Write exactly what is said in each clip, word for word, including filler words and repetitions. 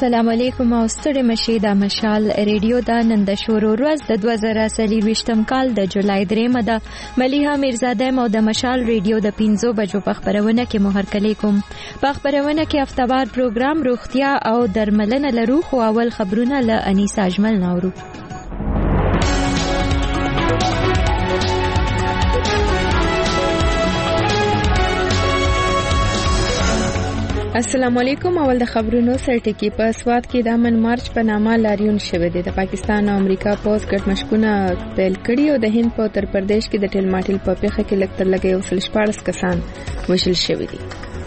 السلام علیکم او ستړي مشه د مشال ریډیو دا نن د شورو ورځ د دوه زره څلوېښتم کال د جولای درېمه ده. ملیحه میرزاده مو د مشال ریډیو د پنځو بجو په خبرونه کې مو هرکلی کوم. په خبرونه کې هفتهوار پروګرام روغتیا او درملنه لرو، خو اول خبرونه له انیسا اجمل ناورو. السلام علیکم. اول د خبرونو سرټکی. په سوات کې د امن مارچ په نامه لاریون شوه دی. د پاکستان او امریکا پوز ګډ مشکونه پیل کړي او د هند په اتر پردیش کې د ټیل ماټیل په پیښه کې لکتر لګي او سل شپاړس کسان وژل شوي دي.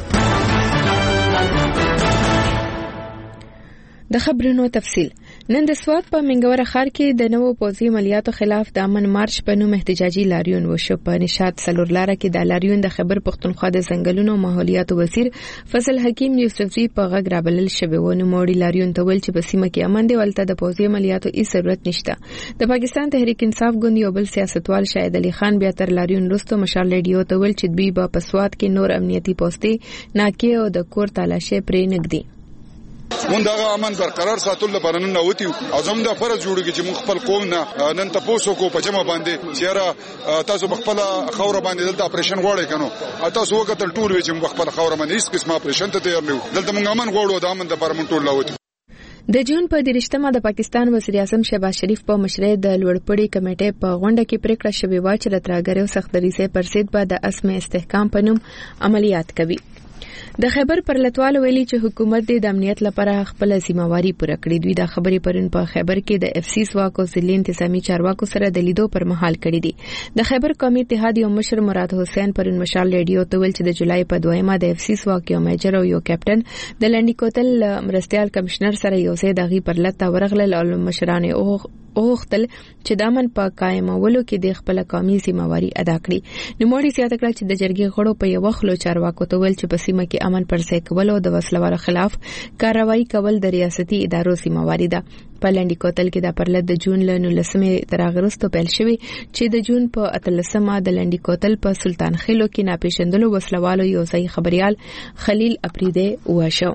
د خبرونو تفصیل. نن د سوات په منګوره ښار کې د نوو پوځي عملیاتو خلاف د امن مارچ په نوم احتجاجي لاریون وشو. په نشاط څلور لاره کې د لاریون د خیبر پښتونخوا د ځنګلونو او ماحولیاتو وزیر فضل حکیم یوسفزي په غږ رابلل شوی و. نو موړي لاریون ته ویل چې په سیمه کې امن دی، ولته د پوځي عملیاتو هیڅ ضرورت نشته. د پاکستان تحریک انصاف ګوند یو بل سیاستوال شاهد علي خان بیا تر لاریون وروسته مشال ریډیو ته ویل چې دوی به په سوات کې نور امنیتي پوسټې ناکې او د کور تالاشي پرې نګدي. مونږ دا امن برقرار ساتل لپاره نن نوتی او زموږ د فرض جوړیږي چې موږ خپل قوم نه نن تاسو کو په جمع باندې چیرې تاسو خپل خوره باندې دلته اپریشن غواړئ کنو تاسو وکړل ټول وی چې خپل خوره باندې هیڅ قسمه اپریشن ته تیار نه دلته موږ امن غواړو د امن د پرمن ټول لاوتی. د جون په دریشتمه د پاکستان وزیر اعظم شهباز شریف په مشرۍ د لوړپوړي کمیټې په غونډه کې پریکړه شوې و چې د ترهګرۍ او سختدریځۍ پر ضد به د اسمه استحکام په نوم عملیات کوي. د خیبر پرلتوال ویلي چې حکومت د امنیت لپاره خپل ذمہواری پوره کړې. دوی د خبرې پرون په خیبر کې د اف سی سواکو ضلعي انتظامی چارواکو سره د لیدو پر مهال کړې دي. د خیبر قومي اتحاد یو مشر مراد حسین پرون مشال ریډیو ته ویل چې د جولای په دویمه د اف سی سواک یو میجر او یو کیپټن د لنډی کوتل مرستيال کمشنر سره یو ځای دغه پرلته ورغلل او مشران او اوختل چې د امن په قائمولو کې د خپل قومي ذمہواری ادا کړي. نو موړي زیاته کړه چې د جرګې غړو په یو خلو چارواکو ته ویل چې په سیمه کې امن پر ځای کول او د وسلوالو خلاف کاروایی کول د ریاستي ادارو ذمہواری ده. په لنډی کوتل کې د پرلت د جون له نولسمې تر اغرستو پیل شوی چې د جون په اتلسمه د لنډی کوتل په سلطان خیلو کې ناپېژندلو وسلوالو یو ځای خبريال خلیل اپریده وشو.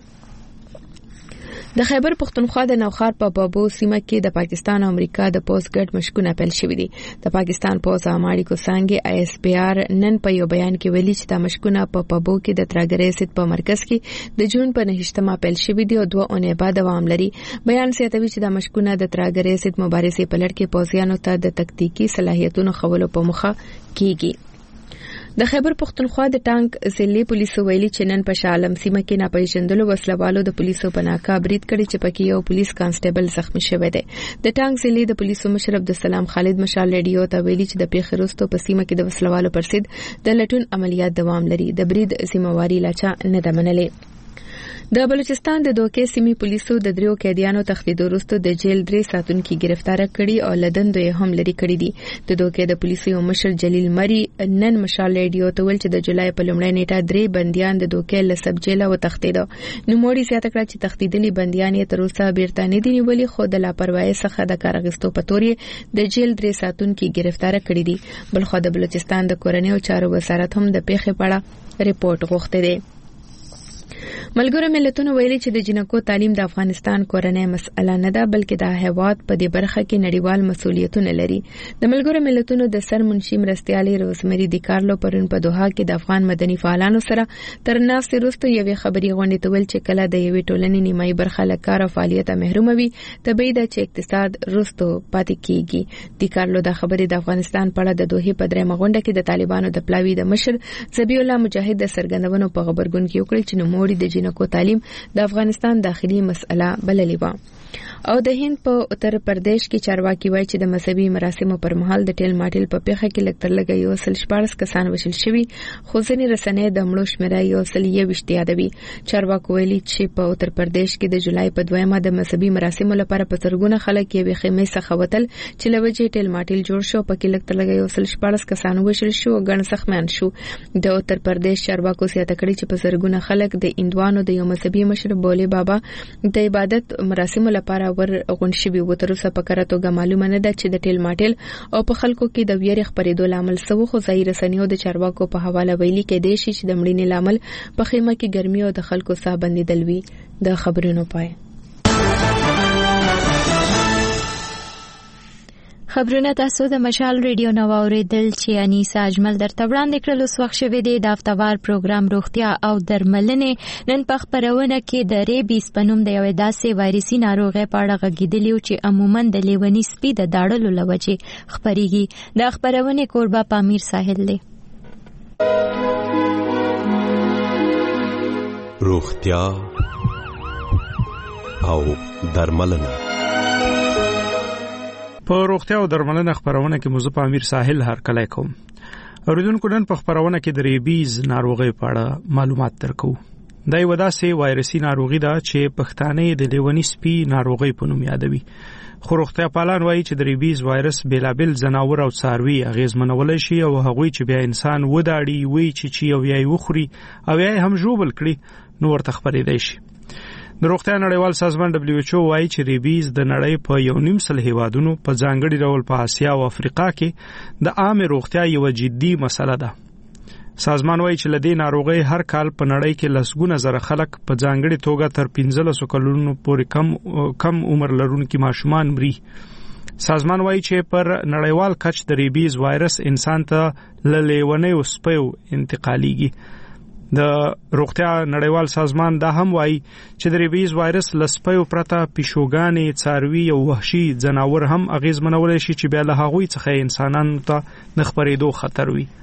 د خیبر پښتونخوا د نوخار په بابو سیمه کې د پاکستان او امریکا د پوز ګډ مشکونه پیل شوې دي. د پاکستان پوز اماړي کو څنګه آی اس پی آر نن په یو بیان کې ویلي چې د مشکونه په بابو کې د ترګرې سید په مرکز کې د جون په نهشتمه پیل شوې دي او دوه اونۍ بعد دوام لري. بیان زیاتوي چې د مشکونه د ترګرې سید مبارزې په لړ کې پوزیانو ته د تکتیکی صلاحیتونو خولو په مخه کیږي. د خیبر پښتونخوا د ټانک ضلعي پولیسو ویلي چې نن په شالم سیمه کې ناپېژندلو وسلوالو د پولیسو په ناکا برید کړی چې پکې یو پولیس کانسټیبل زخمی شوی دی. د ټانک ضلعي د پولیسو مشر عبدالسلام خالد مشال ریډیو ته ویلي چې د پیښې وروسته په سیمه کې د وسلوالو پر ضد د لټون عملیات دوام لري. د برید ذمہواری لاچا نه ده منلې. د بلوچستان د دوکې سیمې پولیسو د دریو قیدیانو تښتېدو وروسته د جیل درې ساتونکي گرفتار کړي او لدندو یې هم لري کړي دي. د دوکې د پولیسو یو مشر جلیل مری نن مشال ریډیو ته ویل چې د جولای په لومړۍ نیټه درې بنديان د دوکې له سب جیل او تښتېدو. نو موړي زیاته کړه چې تښتېدلي بنديان یې تر اوسه بیرته نه دي نیولي، خو د لاپروايي څخه د کار اخیستو په تور یې د جیل درې ساتونکي گرفتار کړي دي. بلخو د بلوچستان د کورنیو چارو وزارت هم د پیښې په اړه ریپورت غوښته دی. ملګرو ملتونو ویلي چې د جنکو تعلیم د افغانستان کورنۍ مسأله نه ده، بلکې د هیواد په دې برخه کې نړیوال مسؤلیتونه لري. د ملګرو ملتونو د سرمنشي مرستيالي روزمری دی کارلو پرون په دوحه کې د افغان مدني فعالانو سره تر ناستې وروسته یوې خبري غونډې ته ویل چې کله د یوې ټولنې نیمایي برخه له کار او فعالیت محروم وي، طبیعي ده چې اقتصاد رستو پاتې کیږي. دی کارلو د خبرې د افغانستان په اړه د دوحه په درېمه غونډه کې د طالبانو د پلاوی د مشر ذبیح الله مجاهد د سرګندونو په خبرګون کې وکړي چې نو موړي د جنکو تعلیم د افغانستان داخلي مسأله بللې و. او د هند په اتر پردیش کې چارواکي وایي چې د مذهبي مراسمو پر مهال د ټیل ماټیل په پیښه کې لکتر لګي یو سل شپاړس کسان وژل شوي، خو ځینې رسنۍ د مړو شمیره یو سل یوویشت یادوي. چارواکو ویلي چې په اتر پردیش کې د جولای په دویمه د مذهبي مراسمو لپاره په زرګونه خلک یې خیمې څخه وتل چې لوجې ټیل ماټیل جوړ شو، پکې لکتر لګي یو سل شپاړس کسان وژل شو او ګڼ زخمیان شو. د اتر پردیش چارواکو زیاته کړي چې په زرګونه خلک د اندوانو د یو مذهبي مشر بوله بابا د عبادت مراسمو لپاره ور غون شوي و. تر اوسه په کره توګه معلومه نه ده چې د ټیل ماټیل او په خلکو کې د ویرې خپرېدو لامل څه و، خو ځایي رسنیو د چارواکو په حواله ویلي کېدای شي چې د مړینې لامل په خیمه کې ګرمي او د خلکو ساه بندېدل وي. د خبرونو پای خبرونه تاسو د مشال ریډیو نو اوریدل چې انیسا اجمل درته وړاندې کړل. اوس وخت شوی دی د هفتوار پروګرام روغتیا او درملنې. نن په خبرونه کې د ریبیز په نوم د یوې داسې وایرسي ناروغۍ په اړه غږیدلی چې عموماً د لیوني سپي د داړلو له وجې خپریږي. د خبرونې کوربه پامیر ساحل دی. روغتیا او درملنه. په روغتیا او درملنه خبرونه کې مزه په امیر ساحل هر کله کوم. اوریدونکو نن په خبرونه کې د ریبیز ناروغي په اړه معلومات درکو. دا یو داسې وایرسي ناروغي ده چې پښتانه د لیونی سپي ناروغي په نوم یادوي. خو روغتیا پالان وایي چې د ریبیز وایرس بېلابېل ځناور او څاروي اغیزمنولی شي او هغوی چې بیا انسان وداړي وی چې چی او یا وخوري او یا هم ژوبل کړي نو ورته خبرېدای شي. د روغتیا نړیوال سازمان دبليو ایچ او وايي چې ریبیز د نړۍ په یو نیم سل هیوادونو په ځانګړي ډول په اسیا او افریقا کې د عامه روغتیا یو جدي مسله ده. سازمان وايي چې لدې ناروغي هر کال په نړۍ کې لسګونه زره خلک په ځانګړي توګه تر پنځلس کلونو پورې کم کم عمر لرونکي ماشومان مري. سازمان وايي چې پر نړیوال کچ د ریبیز وایرس انسان ته له لیونیو او سپیو انتقالیږي. د روغتیا نړیوال سازمان دا هم وایي چې د ریبیز وایرس لسپیو پرته پیشوګانې، څاروي او وحشي ځناور هم اغیزمنولی شي چې بیا له هغوی څخه انسانانو ته د خپرېدو خطر وي.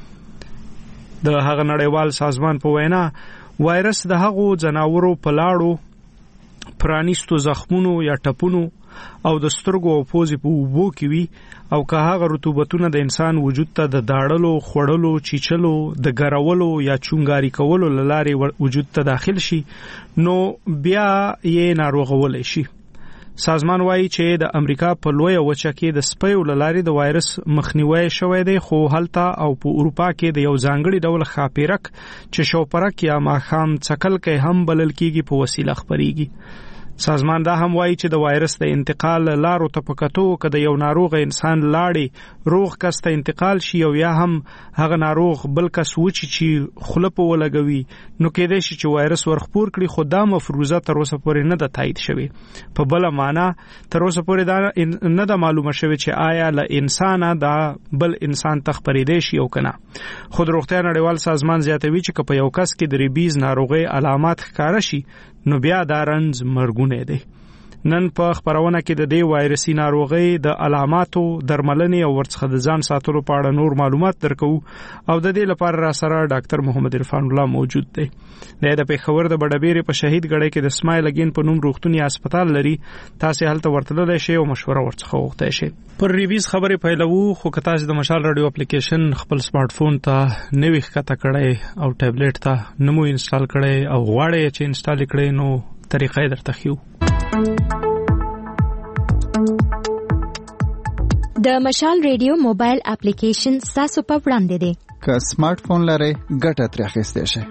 د هغه نړیوال سازمان په وینا وایرس د هغو ځناورو په لاړو، پرانیستو زخمونو یا ټپونو او د سترګو او پوزې په اوبو کې وي او که هغه رطوبتونه د انسان وجود ته د داړلو، خوړلو، چیچلو، د ګرولو یا چونګاري کولو له لارې وجود ته داخل شي نو بیا یې ناروغولی شي. سازمان وایي چې د امریکا په لویه وچه کې د سپیو له لارې د وایرس مخنیوی شوی دی، خو هلته او په اروپا کې د یو ځانګړي ډول خاپیرک چې شوپرک یا ماښام څکلکی هم بلل کېږي په وسیله خپریږي. سازمان دا هم وایي چې د وایرس د انتقال لارو ته په کتو که د یو ناروغ انسان لاړې روغ کس ته انتقال شي او یا هم هغه ناروغ بل کس وچی چې خوله په ولګوي نو کېدای شي چې وایرس ورخپور کړي، خو دا مفروضه تر اوسه پورې نه ده تایید شوې. په بله معنا تر اوسه پورې دا نه ده معلومه شوې چې آیا له انسانه دا بل انسان ته خپرېدای شي او که نه. خو د روغتیا نړیوال سازمان زیاتوي چې که په یو کس کې د ریبیز ناروغۍ علامات ښکاره شي نو بیا دا رنځ مرګونه دی. نن په خبرونه کې د دې وایرسي ناروغۍ د علاماتو، درملنې او ورڅخه د ځان ساتلو په اړه نور معلومات درکو او د دې لپاره را سره ډاکټر محمد عرفان الله موجود دی. د پېښور د بډبېرې په شهید ګړی کې د اسماعیل اګین په نوم روغتوني هسپتال لري. تاسو هلته ورتللی شئ او مشوره ورڅخه وغوښتئ شئ. پر ریبیز خبرې پیلوو، خو که تاسو د مشال رادیو اپلیکیشن خپل سمارټ فون ته نوی ښکته کړئ او ټابلیټ ته نمو انسټال کړئ او غواړئ چې انسټال کړئ نو طریقې درته ښیو. د مشال ریډیو موبایل اپلیکیشن تاسو په وړاندې دی. که سمارټ فون لرئ ګټه ترې اخیستی شئ.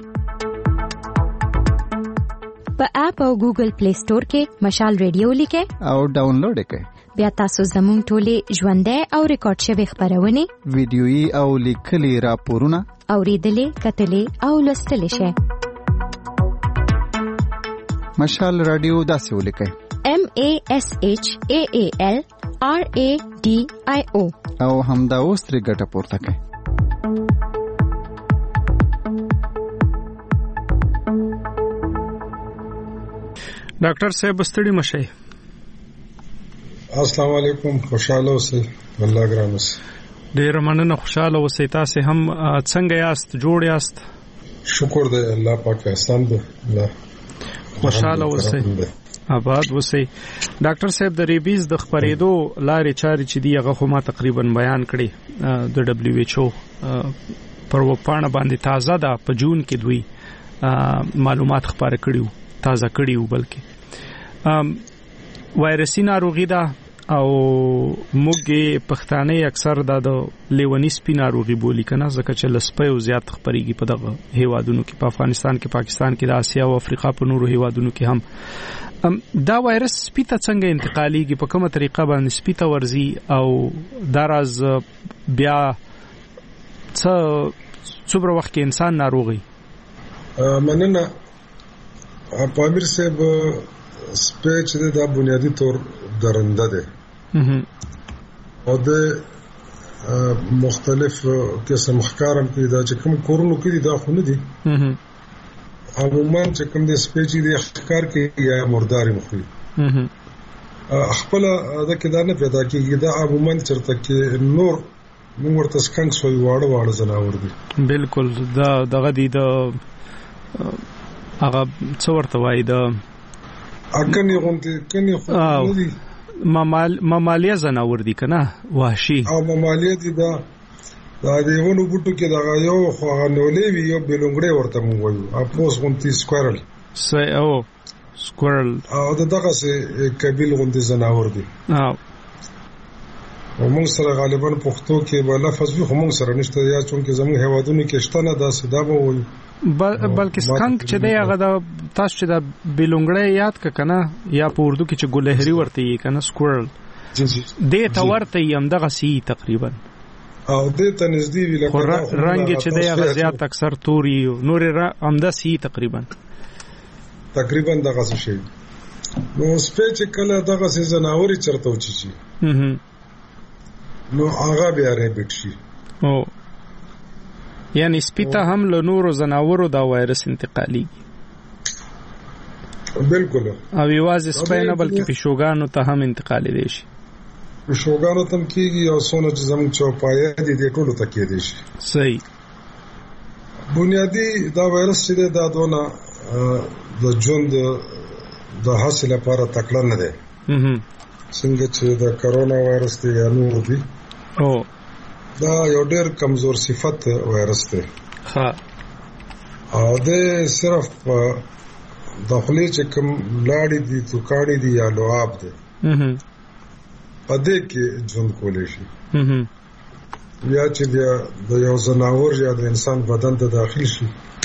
په اپ او ګوګل پلی سٹور کې مشال ریډیو لیکئ او ډاونلوډ کړئ. بیا تاسو زموږ ټولې ژوندۍ او ریکارډ شوې خبرونه، ویډیويي او لیکلي راپورونه اوریدلې، کتلې او لوستلې شئ. مشال رادیو داسې ولیکئ: M A S H A A L R A D I O او همدا اوس ترې ګټه پورته کړئ. ډاکټر صاحب ستړي مشئ. السلام علیکم، خوشاله اوسئ. الله ګران اوسئ. ډېره مننه، خوشاله اوسئ. تاسو هم څنګه یاست؟ جوړ یاست؟ شکر دی الله پاک احسان دی. الله خوشاله اوسئ، آباد اوسئ. ډاکټر صاحب د ریبیز د خپرېدو لارې چارې چې دی هغه خو ما تقریبا بیان کړي. د دبليو ایچ او پر وپاڼه باندې تازه ده، په جون کې دوی معلومات خپاره کړي وو، تازه کړي وو. بلکې وایرسي ناروغي ده او موږ پښتانه اکثر دا د لیونی سپي ناروغي بولی کنه، ځکه چې لسپیو زیات خپرېږي په دغه هیوادونو کې، په افغانستان کې، پاکستان کې، د اسیا او افریقا په نورو هیوادونو کې هم. دا وایرس سپي ته څنګه انتقالیږي، په کومه طریقه باندې سپي ته ورځي او دا راز بیا څه څومره وخت کې انسان ناروغي؟ مننه پامیر صاحب. سپي چې دا بنیادی طور درنده ده او د مختلف قسم ښکارم کې دا چې کوم کورونو کې دا خو نه دي عموما چې کوم د سپېچي د ښکار کې یا مرداري مخوي خپل دا کې دا نه پیدا کېږي دا عموما چرته کې نور موږ ورته سکنک سوی واړه واړه ځناور دي بالکل دا دغه دی د هغه څو ورته وایي د اکني غونډې کني خو نه دي ممال ممالیه ځناور دي کنه وحشي او ممالیه دي دا دا دیونو بوټو کې دا یو خو غنولې وی یو بلونګړې ورته مونږ وایو اپوس غونتی سکويرل سي او سکويرل او دغه سه قبیل غونتی ځناور دي او موږ سره غالبا پښتو کې به لفظ وي خو موږ سره نشته یا چونکه زموږ هوادونو کې شته نه دا صدا به وایو بلکې سکنک چې دی هغه د تاسو چې د بلونګړې یاد ک کنه یا په اردو کې چې ګلهری ورته یې کنه سکويرل دې ته ورته یم دغه سی تقریبا او دې ته نږدې وی لکه رنگ چې دی هغه زیات اکثر توري نور امده سی تقریبا تقریبا دغه څه شي نو سپېچ کله دغه څه زناوري چرته وچی شي نو هغه بیا ریبټ شي او یعنی سپیته هم له نورو زناورو دا وایرس انتقالي بالکل او یوازې سپینه بلکې پښوګانو ته هم انتقالي دي شي پښوګانو ته کېږي او څونه چې زموږ چوپایه دي د ټولو ته کېږي شي صحیح بنیادی دا وایرس چې دا دونه د ژوند د حاصل لپاره تکړه نه دی څنګه چې د کرونا وایرس دی یا نور دی او دا یو ډېر کمزور صفت وایرس دی ها او د صرف داخلي چې کوم لاړې دي توکاړې دي یا لعاب دي په دې کې ژوند کولای شي یا چې د یو ځناور یا د انسان بدن ته داخل شي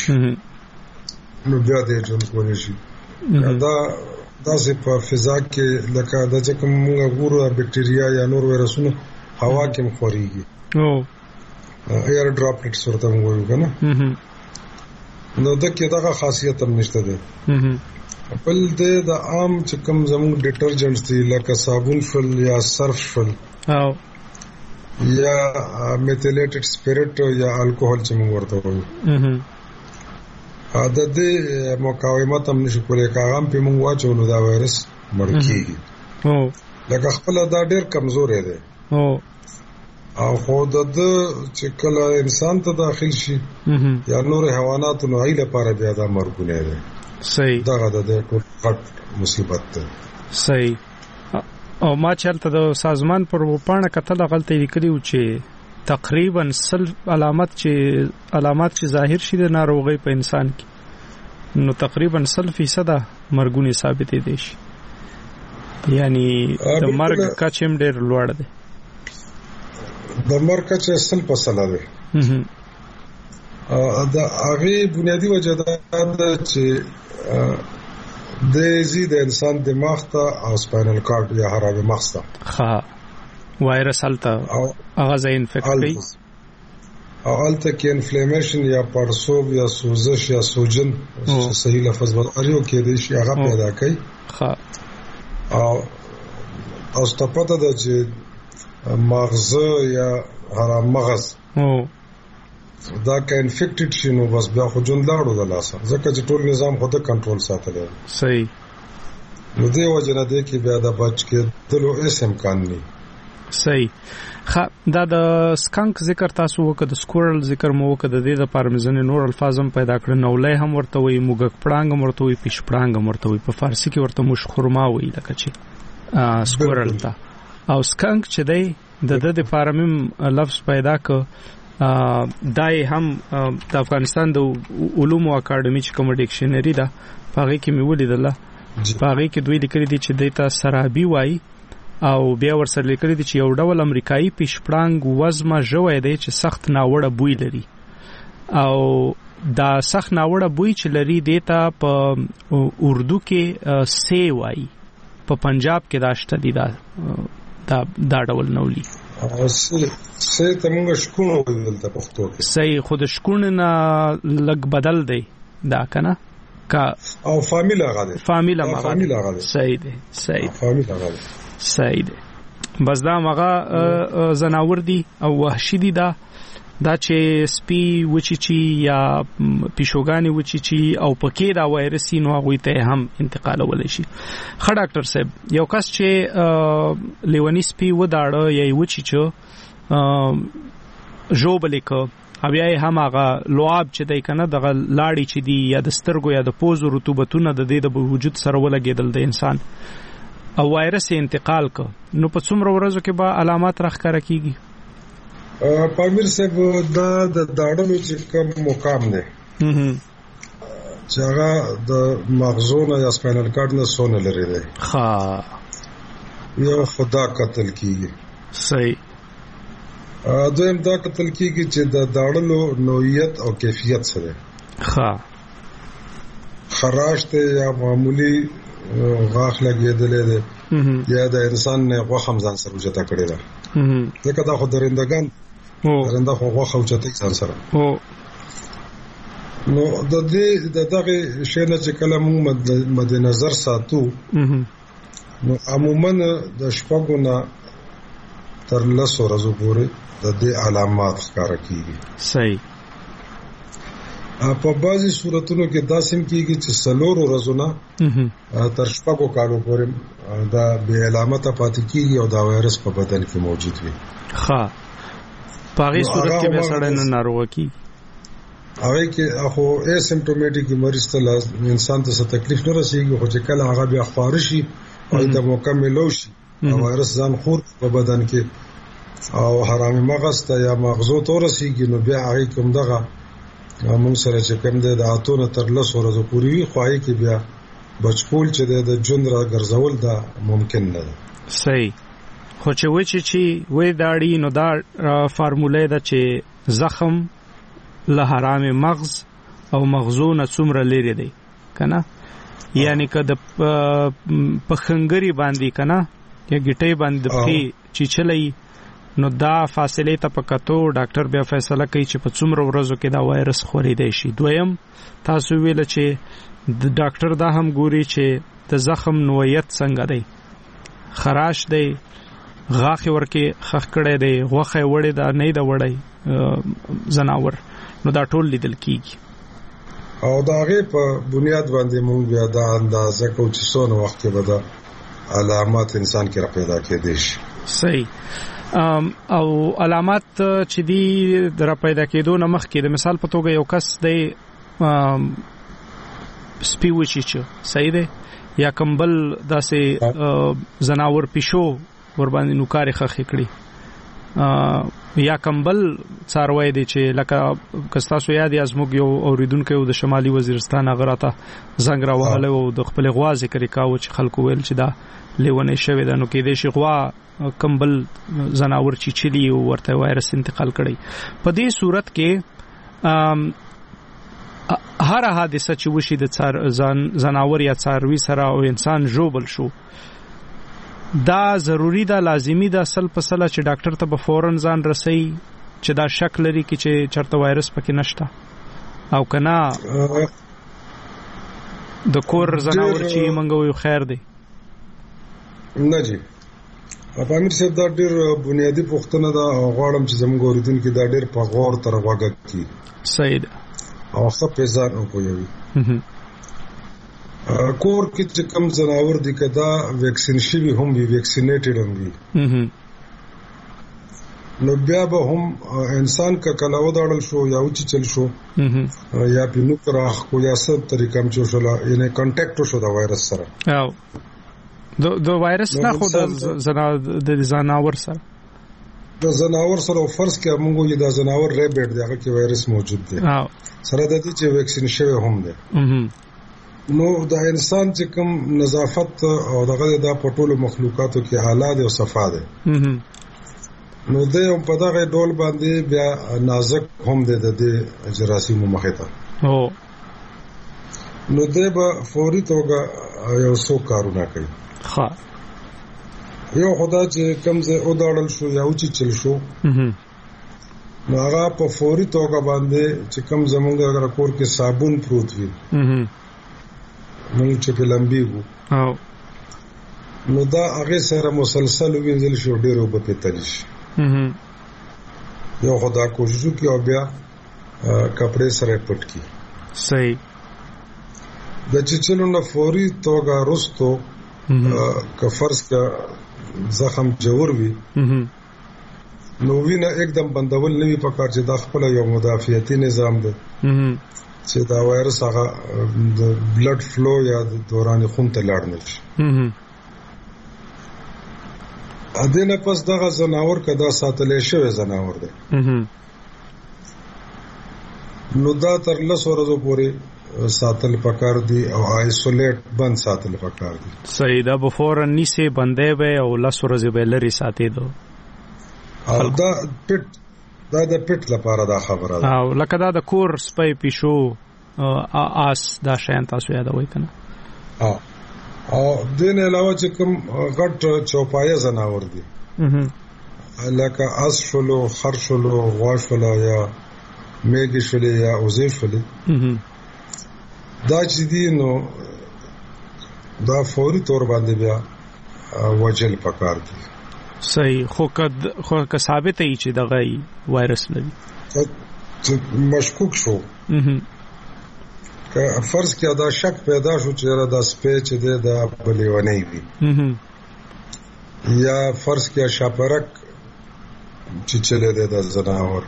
نو بیا دې ژوند کولای شي دا داسې په فضا کې لکه د چې کوم ګورو بکټریا یا نور وایرسونه هوا کې مخوريږي او ایر ډراپلټس ورته وایو کنه نو د کې دغه خاصیت هم نشته ده بل د عام چې کوم زموږ ډیټرجنټس دي لکه صابون فل یا صرف فل او یا میتیلیټډ سپیرټ یا الکوهول چې موږ ورته وایو دا د مقاومت هم نشي کولای کاغام په موږ واچو نو دا وایرس مړ کیږي او لکه خپل دا ډېر کمزور دی او او خو د چې کله انسان ته داخل شي یا نور حیوانات نو ای لپاره بیا دا مرګونه دی صحیح دا د ټول غټ مصیبت ده صحیح او ما چلته د سازمان پر وپاڼه کتل غلطي لیکلي و چې تقریبا سل علامات چې علامات چې ظاهر شي د ناروغي په انسان کې نو تقریبا سل فیصد مرګونه ثابت دي شي یعنی د مرګ کچم ډېر لوړ دی د مرګ کچه سل په سل دی دا هغه بنیادی وجه ده چې د زید انسان دماغ ته او سپاینل کارډ یا هرابه مغز ته ها وایرس الته هغه ځای انفیکټ کوي او الته کې انفلیمیشن یا پړسوب یا سوزش یا سوجن صحیح لفظ ورایو کې دی شي هغه پیدا کوي ها او اوس ته پته ده چې مغز یا هرم مغز او دا که انفیکټډ شي نو بس بیا خو جون لاړو د لاسه ځکه چې ټول نظام خود کنټرول ساتلی صحیح نو دی وجنه دی کې بیا د بچ کې دلو اس امکان نه صحیح خا دا د سکنک ذکر تاسو وکړه د سکورل ذکر مو وکړه د دې د پارمزن نور الفاظ هم پیدا کړ نو لای هم ورته وي موګک پړانګ ورته وي پښ پړانګ ورته وي په فارسی کې ورته مش خرما وي لکه چې سکورل تا او سکنک چې دی د د د پارمم لفظ پیدا ک دای هم د افغانستان د علومو اکیډمي چې کوم ډکشنری ده هغه کې مې ولیدله هغه کې دوی لیکلي دي چې دیتا سرابي وای او بیا ورسره لیکلي دي چې یو ډول امریکایي پښپړانګ وزمه ژوی دی چې سخت ناوړه بوی لري او دا سخت ناوړه بوی چې لري دیتا په اردو کې سی وای په پنجاب کې داشته دي دا دا دا ډول نولي او سه سه تمغه شکونه ولته پښتو کې صحیح خود شکونه نه لګ بدل دی دا کنه کا او فامیل هغه دی فامیل هغه فامیل هغه دی صحیح دی صحیح فامیل هغه دی صحیح دی بس دا مغه زناور دي او وحشي دي دا دا چې سپي وچی چی یا پیشوګانی وچی چی او پکې دا وایرسي نو هغه ته هم انتقالول شي. خ ډاکټر صاحب یو کس چې لیونی سپي وداړه یا وچی چ جوبلیک او یا هم هغه لعاب چې دای کنه دغه لاړی چې دی یا د سترګو یا د پوزو رطوبتونه د دې د وجود سره ولګیدل د انسان او وایرس انتقال ک نو په څومره ورځو کې به علامات راخاره کیږي؟ پامیر صاحب دا د داړلو چې کوم مقام دی چې هغه د مغزونه یا سپاینل کارډ نه سونه لري دی ها یو خدا قتل کیږي صحیح دویم دا قتل کیږي چې د داړلو نوعیت او کیفیت سره ها خراش ته یا معمولی غاخ لګیدلې ده یا د انسان نه غوخم ځان سره وجتا کړی ده ځکه دا خو درندگان درنده خو غوخه وجتا ځان سره او نو د دې د دغه شی نه چې کله موږ مد نظر ساتو نو عموما د شپږو نه تر لسو ورځې پورې د دې علامات ښکاره کیږي. صحیح. په بعضي صورتونو کې داسې کیږي چې سلور ورځې نه تر شپږو کالو پورې دا بې علامته پاتې کیږي او دا وایرس په بدن کې موجود وي. ښه. په هغې صورت کې بیا سړی نه ناروغه کیږي. هغه کې خو اسیمپټومیټیک مریض ته انسان ته څه تکلیف نه رسیږي خو چې کله هغه بیا خپاره شي او د مکمل شي وایرس ځان خور په بدن کې او حرامي مغز ته یا مغزو ته رسیږي نو بیا هغه کوم دغه موږ سره چې کوم د اتونه تر لس ورځې پورې وي خو هغه کې بیا بچکول چې د ژوند را ګرځول دا ممکن نه ده. صحیح. خو چې و چې چې وې داړي نو دا فارموله ده چې زخم له حرام مغز او مغزو نه څومره لري دی کنه یعنی که د پخنګری باندې کنه یا ګټي باندې په چې چلی نو دا فاصله ته پکاتو ډاکټر بیا فیصله کوي چې په څومره ورځو کې دا وایرس خوري دی شي. دویم تاسو ویل چې د ډاکټر دا هم ګوري چې د زخم نوعیت څنګه دی خراش دی غاخي ورکه خخ کړي دی غوخه وړي دا نه دی وړي زناور نو دا ټول لیدل کیږي او دا غي په بنیاد باندې موږ بیا دا اندازه کوو چې څونه وخت کې به دا علامات انسان کې را پیدا کېدي شي. صحیح. او علامات چې دی در پیدا کېدو نه مخکې د مثال په توګه یو کس دی سپیوچی چې صحیح دی یا کمبل داسې زناور پښو ور باندې نوکارې خخې کړي یا کمبل څاروي دی چې لکه کستاسو یاد یې ازموږ یو اوریدونکو د شمالي وزیرستان غراته زنګ را وهله او د خپل غوا ذکر کاوه چې خلکو ویل چې دا لیونه شوی دا نو کې د شي غوا کمبل زناور چې چلی او ورته وایرس انتقال کړي. په دې صورت کې هر حادثه چې وشي د زناور یا څاروي سره او انسان جوبل شو دا ضروری ده لازمی ده سل په سل چې ډاکټر ته به فورن ځان رسي چې دا شک لري کې چې چرته وایرس پکې نشته او کنا د کور زناور چې منګوي خیر دی نه جی. امیر صاحب دا ډېر بنیادی پوښتنه ده او غواړم چې زموږ اوریدونکو دا ډېر په غور تر غوږ کړي. صحیح ده. او څه په ځان او کوي کور کې چې کوم زناور دي کدا ویکسین شوی هم وی ویکسینیټډ هم وي نو بیا به هم انسان کا کله وداړل شو یا وچی چل شو یا په نو کراخ کو یا څه طریقه هم چې شولا یعنی کانټیکټ شو دا وایرس سره او د د وایرس نه خو د زناور سره د زناور سره فرض کې موږ یې د زناور ریبټ دی هغه کې وایرس موجود دی سره د دې چې ویکسین شوی هم دی نو د انسان چې کوم نظافت او دغه د پټولو مخلوقاتو کې حالات او صفا ده نو د په دغه ډول باندې بیا نازک هم ده د جراثیم مخه ته او نو د به فوري توګه یو څو کارونه کوي. ها یو خدا چې کوم ځای او داړل شو یا اوچی چل شو نو هغه په فوري توګه باندې چې کوم زمونږ اگر کور کې صابون پروت وي موږ چې په لمبيګو او نو دا هغه سره مسلسل وینځل شو ډیرو په پتل شي یو خدا کوشش وکي او بیا کپڑے سره پټ کی صحیح د چچلو نه فوري توګه رستو که فرض کا زخم جوړ وي نو وینه एकदम بندول نه وي پکار چې دا خپل یو مدافعتي نظام دی چې دا وایرس هغه د بلډ فلو یا د دوران خون ته لاړ نه شي ا دې نه پس دغه زناور کدا ساتلې شوی زناور دی نو دا تر لس ورځې پورې ساتل پکار دي او آیسولیټ بند ساتل پکار دي صحیح دا بفور نیسه بندې به او لس ورځې به لري ساتي دو او دا پټ دا د پټ لپاره دا خبره ده او لکه دا د کور سپي پښو آس دا شین تاسو یادوي کنه ها او دین علاوه چې کوم غټ چوپایه زناور دي لکه اس شلو خر شلو غوا شلو یا میږي شلو یا اوزې شلو دا چې دي نو دا فوري تور باندې بیا وجل پکار دي صحیح خو کد خو که ثابت ای چې دغه وایرس لري مشکوک شو که فرض کړه دا شک پیدا شو چې را د سپېچ دی دا بلیونی وي یا فرض کړه شاپرک چې چله دی د زناور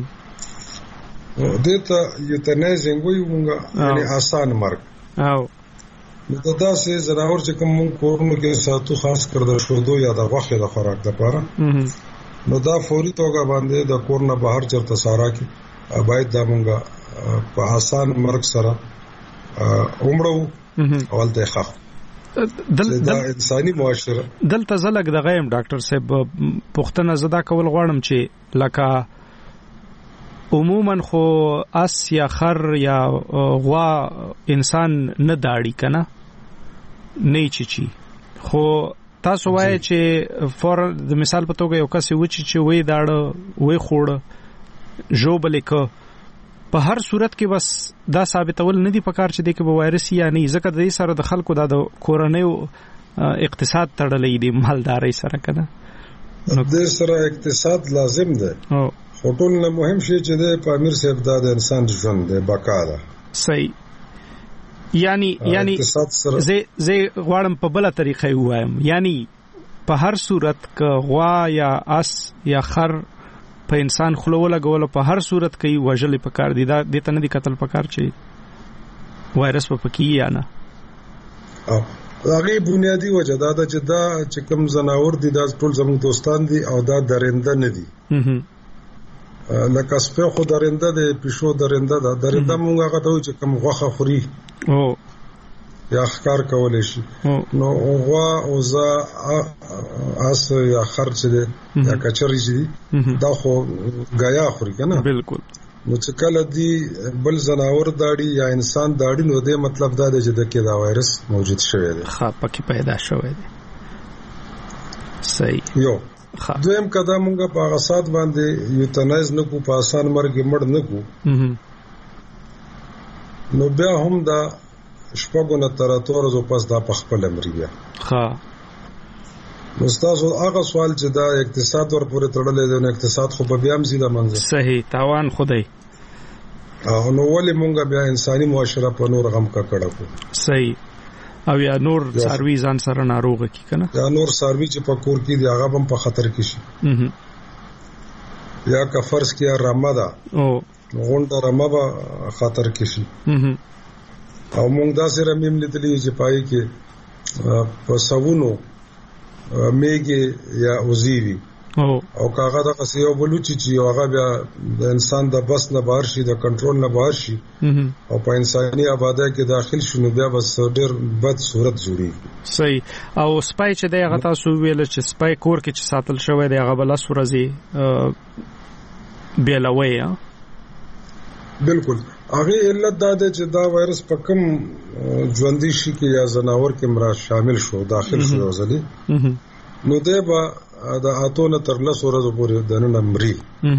دته یوتنایزینګ ویونګه یعنی آسان مرګ او نو دا داسې زناور چې کوم کورونو کې ساتو خاص کړل شو دو یا د غوښې د خوراک لپاره نو دا فوري توګه باندې د کور نه بهر چرته سارا کې باید دا مونږه په آسان مرګ سره عمرو اولته ښه دل دا انساني معاشره دلته زلګ د غیم ډاکټر صاحب پښتنه زدا کول غواړم چې لکه عموما خو اس یا خر یا غوا انسان نه داړي کنه نه چی چی خو تاسو وایي چې فور د مثال په توګه یو کس وچی چې وې داړه وې خوړ جوبل ک په هر صورت کې بس دا ثابتول نه دی پکار چې د کې وایرس یا نه ځکه د دې سره د خلکو د کورنۍ اقتصاد تړلې دی مالداري سره کنه د سره اقتصاد لازم دی خطول نه مهم شي چې د پامیر صاحب د انسان ژوند د بقا ده صحیح یعنی یعنی زه زه غواړم په بل طریقې وایم یعنی په هر صورت ک غوا یا اس یا خر په انسان خلوول غول په هر صورت کې وژلې پکار دي دا د تنه دي قتل پکار چي وایرس په پکی یا نه هغه بنیادی وجه دا چې دا چې کوم زناور دي دا ټول زموږ دوستان دي او دا درنده نه دي لکه سپه خو درنده ده پښو درنده ده درنده مونږ هغه ته چې کوم غوخه خوري او یا ښکار کولای شي نو غوا او زا اس یا خرچ ده یا کچری دي دا خو غیا خوري کنه بالکل نو چې کله دی بل زناور داړي یا انسان داړي نو دې مطلب دا دی چې د کې دا وایرس موجود شوی دی ښه پکې پیدا شوی دی صحیح یو دویم قدم موږ په غصات باندې یوتنایز نه کو په آسان مرګ مړ نه کو نو بیا هم دا شپږونه تر اتورزو پس دا په خپل امر بیا ها نو تاسو هغه سوال چې دا اقتصاد ور پورې تړلې دی نو اقتصاد خو په بیا هم زیاده منځ صحیح تاوان خدای او نو ولې موږ بیا انساني معاشره په نور غم کا کړه کو صحیح او یا نور سروي ځان سره ناروغ کی کنه یا نور سروي چې په کور کې دی هغه هم په خطر کې شي یا که فرض کیا رمضان او غونډه رمضان خطر کې شي او موږ دا سره مم لیدلې چې پای کې په سوونو میګي یا وزيري او کاغه د قصيو بلوچي چې هغه بیا د انسان د بس نه بهر شي د کنټرول نه بهر شي او په انساني آباده کې داخل شونه بیا بس ډېر بد صورت جوړي صحیح او سپای چې دغه تاسو ویل چې سپای کور کې چې ساتل شوی دی هغه بل سورزي بیلوي بالکل هغه علت دا ده چې دا وایرس په کوم ژوندۍ شي کې یا زناور کې مرا شامل شو داخل شو ځلې نو ده به دا اتونه تر لس ورځې پورې د نن مري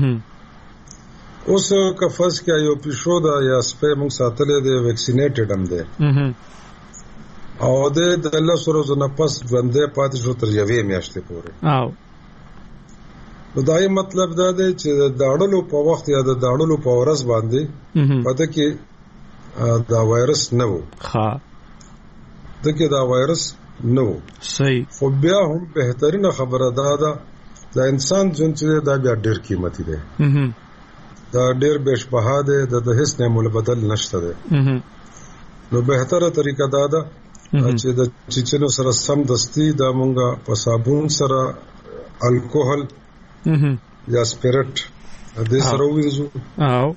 اوس که فرض کې یو پښو دا یا سپې موږ ساتلې ده ویکسینیټډ هم ده او د الله سره زنه پس ژوندې پاتې شو تر یوې میاشتې پورې. او نو دا یې مطلب دا دی چې د داړلو په وخت یا د داړلو په ورځ باندې پته کې دا وایرس نه وو. ها دغه دا وایرس نه وو. صحیح. خو بیا هم بهترینه خبره دا ده د انسان ژوند چې دا بیا ډېر قیمتي دی. دا ډېر بشبها دی، د هیڅ نه مول بدل نشته دی. نو بهتره طریقه دا ده چې د چچنو سره سم دستی دا مونږه په صابون سره الکوهل یا سپیرټ د سره وینځو او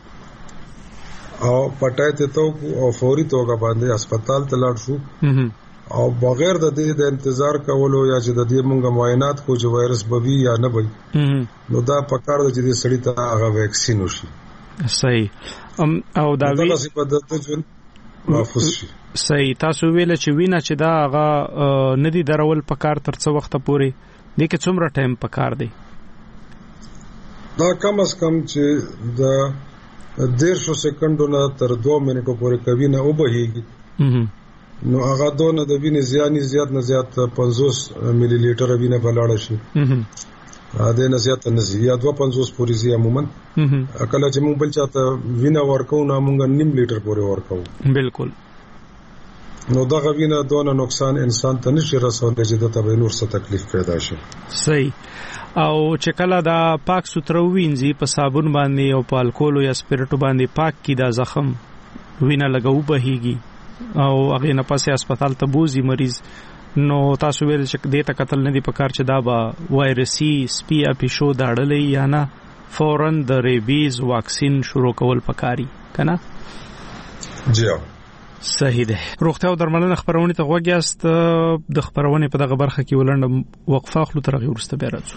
او پټای ته تو او فوري توګه باندې هسپتال ته لاړ شو او بغیر د دې د انتظار کولو یا چې د دې مونږه معاینات کو چې وایرس بوي یا نه وي نو دا پکار د چې سړی ته هغه ویکسین وشي. صحیح. او دا وی تاسو په دته ژوند محفوظ شي. صحیح. تاسو ویل چې وینا چې دا هغه ندی درول پکار تر څو وخت پورې دې کې څومره ټایم پکار دی؟ دا کم از کم چې د دیرشو سکندو نه تر دو منټو پورې کوي نه وبهيږي نو هغه دونه د وینې زیانی زیات نه زیات پنځوس ملي لیټر وینه بلاړ شي. ا دې نه زیات نه زی یا دوه پنځوس پورې زی عموما کله چې موږ بل چاته وینه ورکو نه موږ نیم لیټر پورې ورکو. بالکل. نو دا غوینه دونه نقصان انسان ته نشي رسولای چې د تبه نور څه تکلیف پیدا شي. صحیح. او چې کله دا پاک سترو وینځي په صابون باندې او په الکول یا سپیرټو باندې پاک کی دا زخم وینه لګاو بهيږي او هغه نه پاسه هسپتال ته بوزي مریض. نو تاسو ویل چې دې ته قتل نه دی پکار چې دا با وایرسي سپي اپیشو داړلې یا نه فورن د ریبیز واکسین شروع کول پکاري کنه؟ جی صحیح ده. روغتیا او درملنه خبرونه ته غوږیاست. د خبرونه په دغه برخه کې ولنډ وقفه خلو تر غي ورسته به راځو.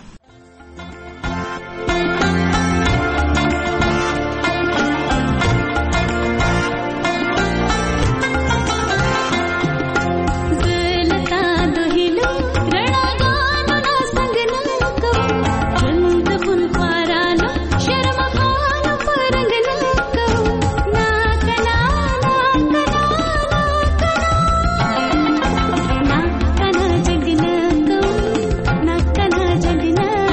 Na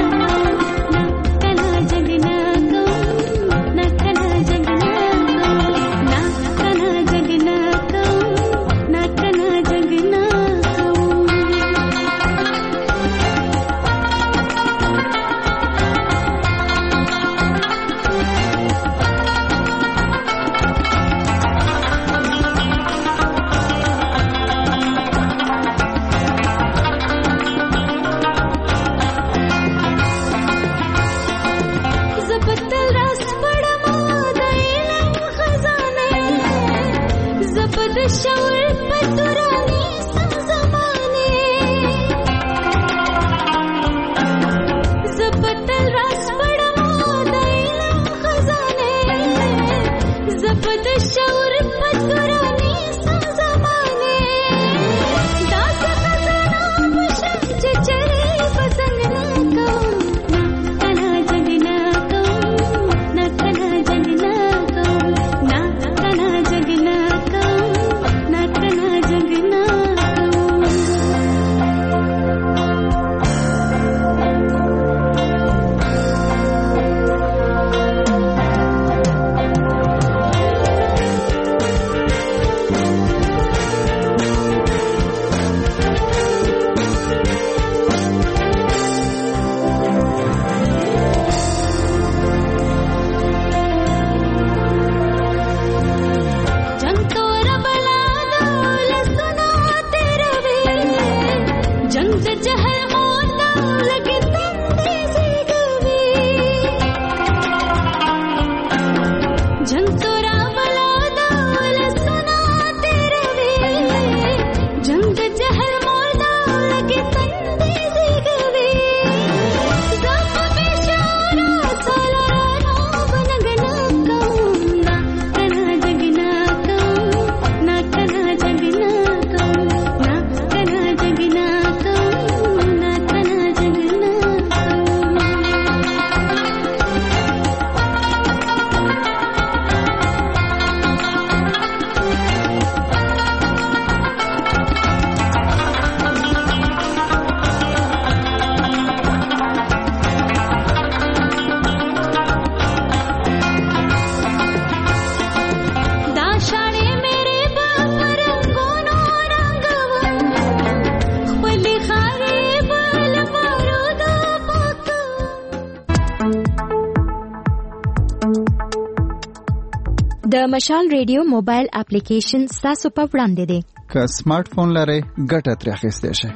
د مشال ریډیو موبایل اپلیکیشن تاسو په وړاندې دی. که سمارټ فون لرئ ګټه ترې اخیستی شئ.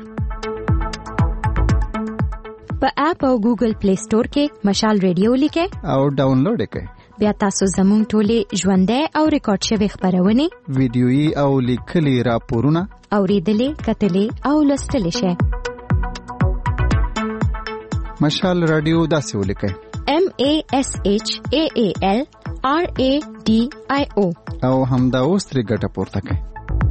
په اپ او ګوګل پلی سٹور کې مشال ریډیو لیکئ او ډاونلوډ یې کړئ. بیا تاسو زموږ ټولې ژوندۍ او ریکارډ شوې خبرونه ویډیويي او لیکلي راپورونه اوریدلې کتلې او لوستلې شئ. مشال رادیو داسې ولیکئ: M A S H A A L R A D I O او همدا اوس ترې ګټه پورته کړئ.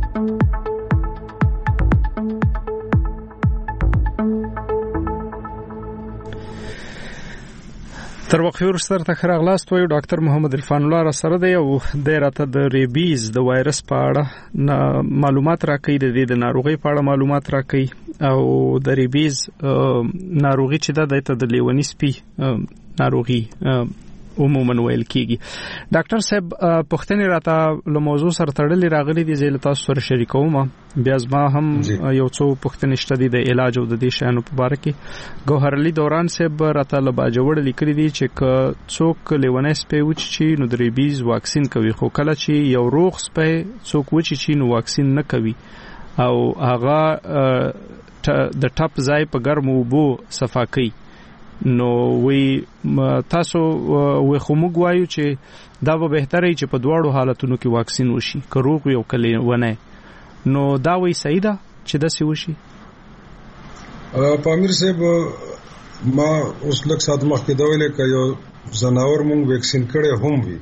تر وقفه وروسته تر خراغلاست وایو ډاکټر محمد عرفان الله را سره دی او د راته د ریبیز د وایرس په اړه معلومات راکړي، د دې د ناروغي په اړه معلومات راکړي او د ریبیز ناروغي چې ده د لیونی سپي ناروغي عموما ویل کیږي. ډاکټر صاحب پښتنې راته له موضوع سره تړلې راغلي دي، زه له تاسو سره شریکوم. بیا زما هم یو څو پښتنې شته دي د علاج او د دې شیانو په اړه کې. ګوهر علي دوران صاحب راته له باجوړ لیکلي دي چې که څوک لیونی سپی وچی نو د ریبیز واکسین کوي، خو کله چې یو روغ سپی څوک وچی نو واکسین نه کوي او هغه د ټپ ځای په ګرمو اوبو صفا کوي. نو وی تاسو وی خو موږ وایو چې دا به بهتره چې په دواړو حالتونو کې واکسین وشي، که روغ یو کلی ونه. نو دا وی صحیح ده چې داسې وشي؟ پامیر صاحب ما اوس لږ ساعت مخکې دا ویلې که یو ځناور موږ ویکسین کړی هم وي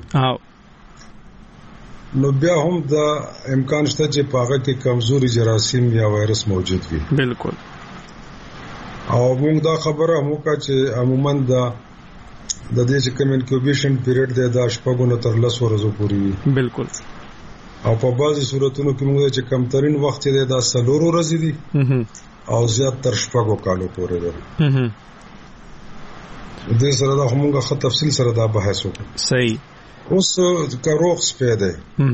نو بیا هم دا امکان شته چې په هغه کې کمزوري جراثیم یا وایرس موجود وي. بالکل. او موږ دا خبره مو کا چې عموما دا د دې چې کوم انکیوبیشن پیریډ دی دا شپږ نه تر لس ورځې پورې وي. بالکل. او په بعضي صورتونو کې موږ چې کمترین وخت دی دا څلور ورځې دي او زیات تر شپږو کالو پورې دی. دې سره دا موږ خو تفصیل سره دا بحث وکړو. صحیح. اوس کاروغ سپی دی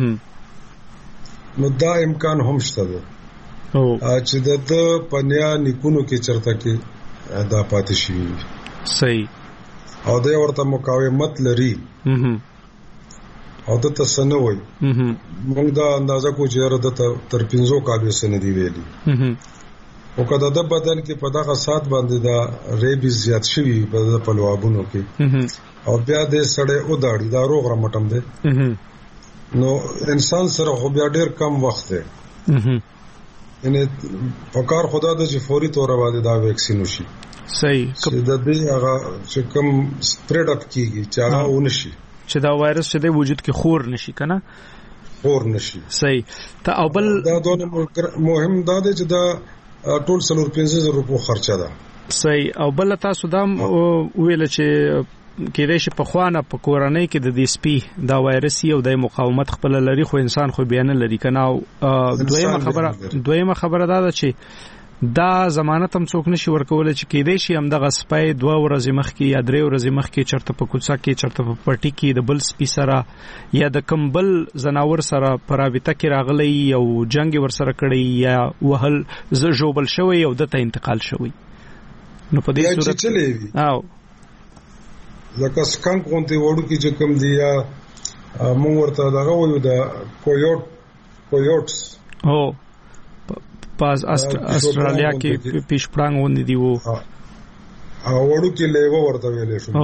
نو دا امکان هم شته دی چې د پنیا نیکونو کې چرته کې دا پاتې شي. صحیح. او دا ورته مقاومت لري او د تسنه وي. موږ دا اندازه کو چې را د تر پنځو کالو سن دی ویلي او کله د بدن کې په دغه سات باندې دا ریبیز زیات شوی په پلوابونو کې او بیا د سړې او داړي دا روغ رمټم دی نو انسان سره خو بیا ډیر کم وخت دی. ان پکار خدا د چې فوري تور باندې دا ویکسین وشي. صحیح. چې د دې هغه چې کوم سپریډ اپ کیږي چې هغه ونشي چې دا وایرس چې د وجود کې خور نشي کنه خور نشي. صحیح. ته او بل دا دونه مهم دا دی چې دا ټول څلور پنځه زره روپو خرچه ده. صحیح. او بل تاسو دا ویل چې کېدای شي په خوانه په کورنۍ کې د دې سپي دا وایرس یو د مقاومت خپل لري خو انسان خو بیان لري کنه. دویمه خبره دویمه خبره دا ده چې دا ضمانت هم څوک نشي ورکول چې کېدای شي هم دغه سپي دوه ورځې مخکې یا درې ورځې مخکې چرته په کوڅه کې چرته په پټي کې د بل سپي سره یا د کمبل زناور سره په رابطه کې راغلی او جنگ ور سره کړی یا وهل ز جوبل شوی او دته انتقال شوی. نو په دې صورت او لکه سکانک غونډې وړو کې چې کوم دی یا موږ ورته دغه وایو د کویوټ کویوټس او پاس استرالیا کې پیشپړنګ ونی دی وو او وړو کې لیوه ورته ویلې شو.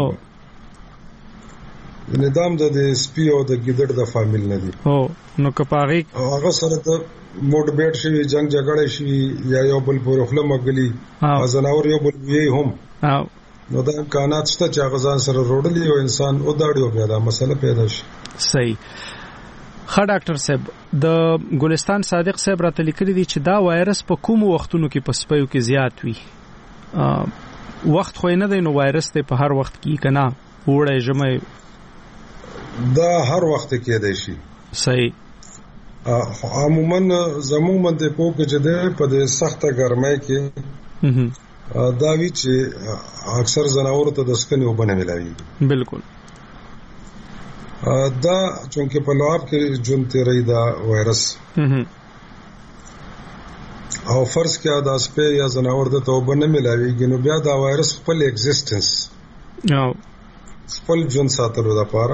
نظام د سپي او د ګیدړ د فامیل نه دی. او نو کپاغي هغه سره ته موډ بیٹ شي جنگ جګړه شي یا یو بل پورې خپل مګلی ازناور یو بل وی هم نو دا امکانات شته چې هغه ځان سره روړلی او انسان او داړي او بیا دا مسله پیدا شي. صحیح. ښه ډاکټر صاحب د ګلستان صادق صاحب راته لیکلي دي چې دا وایرس په کوم وختونو کې په سپیو کې زیات وي؟ وخت خو نه دی نو وایرس ته په هر وخت کې کنه وړه جمع دا هر وخت کې دی شي. صحیح. عموما زموږ باندې په کې چې ده په دې سخته ګرمۍ کې دا وی چې اکثر زناور ته د سکنې وبنه ملایي. بالکل. دا چونکه په لواب کې جون تیرې دا وایرس او فرض کې دا سپه یا زناور ته وبنه ملایي نو بیا دا وایرس خپل ایگزیسټنس خپل ژوند ساتلو لپاره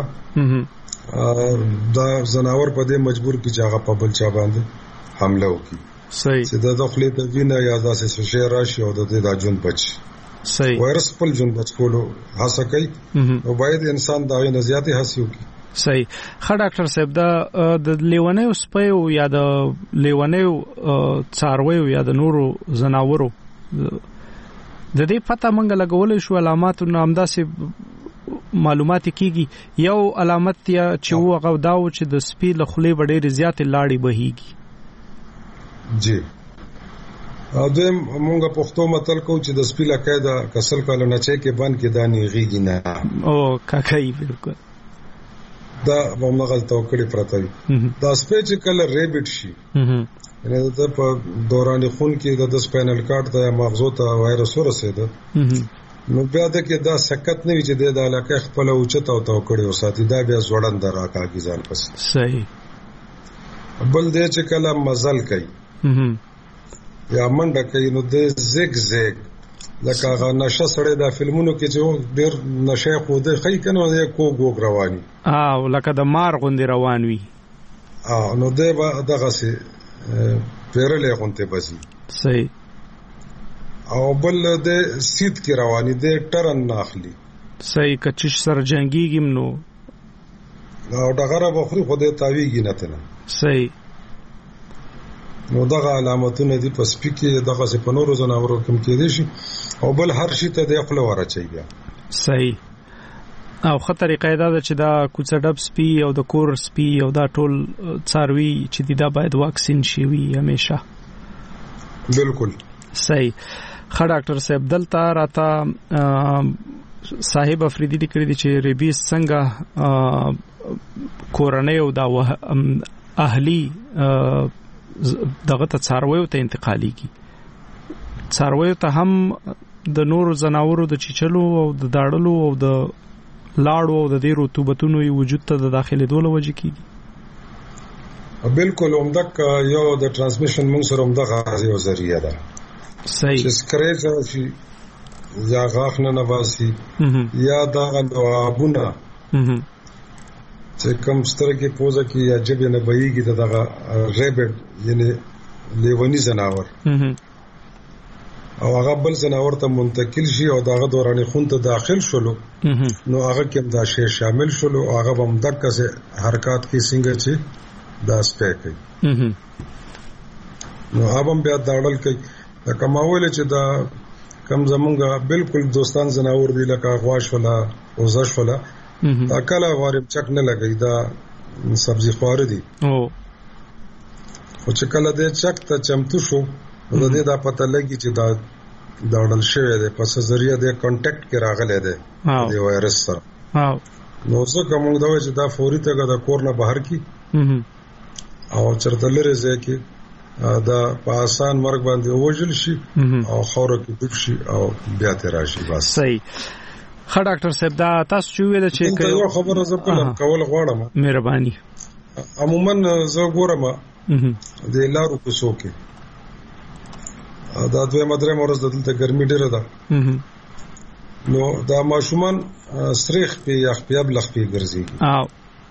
دا زناور په دې مجبور کی چې هغه په بل چا باندې حمله وکړي. صحیح. چې د داخلي د وینه یا داسې څه راشي او د دې د ژوند بچ. صحیح. وایرس خپل ژوند بچ کولو هڅه کوي او باید انسان دا غي نزياتي هڅه وکړي. صحیح. ښه ډاکټر صاحب دا د لیونیو سپیو یا د لیونیو څارویو یا د نورو زناورو د دې پته منګ لګولې شو علامات نو همداسې معلومات کیږي. یو علامت یا چې هغه داو چې د سپی له خولې وړې زیات لاړې بهيږي. جی ادم مونږه پښتو متل کو چې د سپی له قاعده کسل کاله نه چې کې بند کې دانی غيږي نه او کاکای بالکل دا موږ غلطه وکړې پرته وي. دا سپی چې کله ریبټ شي یعنی د په دوران خون کې د سپاینل کارډ د مغزو ته وایرس ورسېده نو بیا د کې دا سکت نه وي چې د علاقې خپل اوچته او توکړې وساتي دا بیا زوړند راکاږي ځان پس. صحیح. بل دې چې کله مزل کوي یا منډه کوي نو د زیګ زیګ لکه هغه نشه سړی د فلمونو کې چې ډېر نشه خو د خې کنه د کو ګوګ رواني او لکه د مار غوندې روان وي اه نو دغه دغه سي پیرلې غونته بسي. صحیح. او بل د سید کې رواني د ټرن ناخلي. صحیح. کچش سر جنگيږم نو او دغه بخوري خو د تاویږي نه تنه. صحیح. نو دغه علامتونه دي په سپی کې دغه څه په نورو زناورو کوم کې دي شي او بل هر شي ته د خپل ورچي بیا. صحیح. او خطر قاعده ده چې دا کوڅډب سپی او د کور سپی او دا ټول څاروي چې دا باید واکسین شي وي همیشه. بالکل صحیح. خا ډاکټر صاحب دلته راته صاحب افریدي لیکلي دي چې ریبیس څنګه کورنۍ او دا اهلي دغه ته څارویو ته انتقالي کی. څارویو ته هم د نورو زناورو د چیچلو او د داړلو او د لاړو او د دې رطوبتونو وجود ته د داخلي دوله وجه کیږي. بالکل عمدک یو د ترانسمیشن موږ سره عمدک یو ذریعہ ده. صحیح. چې سکریچ شي یا غاښ نه نواسي یا دا غوابونه چې کوم سترګې پوزه کې یا جبه نه بهيږي دغه ریبټ یعنی لیونی زناور او هغه بل زناور ته منتقل شي او دغه دوراني خون ته داخل شولو نو هغه کوم دا شی شامل شولو هغه هم دغه سه حرکت کې څنګه چې دا سپې کوي نو هغه بیا داړل کوي دا کماول چې دا کم زمونږه بالکل دوستان زناور دی لکه غواش ولا اوزش ولا دا کله غوارب چک نه لګي دا سبزي خوار دي او خو چې کله دې چک ته چمتو شو نو دې دا پته لګي چې دا داړل شوی دی پس ذریعہ د کانټیکټ کې راغلی دی د وایرس سره نو څه کوم دا چې دا فوري ته د کور نه بهر کی او چرته لري ځکه دا په آسان مرګ باندې وژل شي او خوره کې ډوب شي او بیا ته راشي بس. صحیح. خا ډاکټر صاحب دا تاسو چې ویل چې یو خبره زه په کول غواړم مهرباني عموما زه ګورم د لارو کوڅو کې دا دوه مدرې مورز دلته ګرمي ډیره ده نو دا ماشومان سریخ په یخ په بلخ په ګرځي او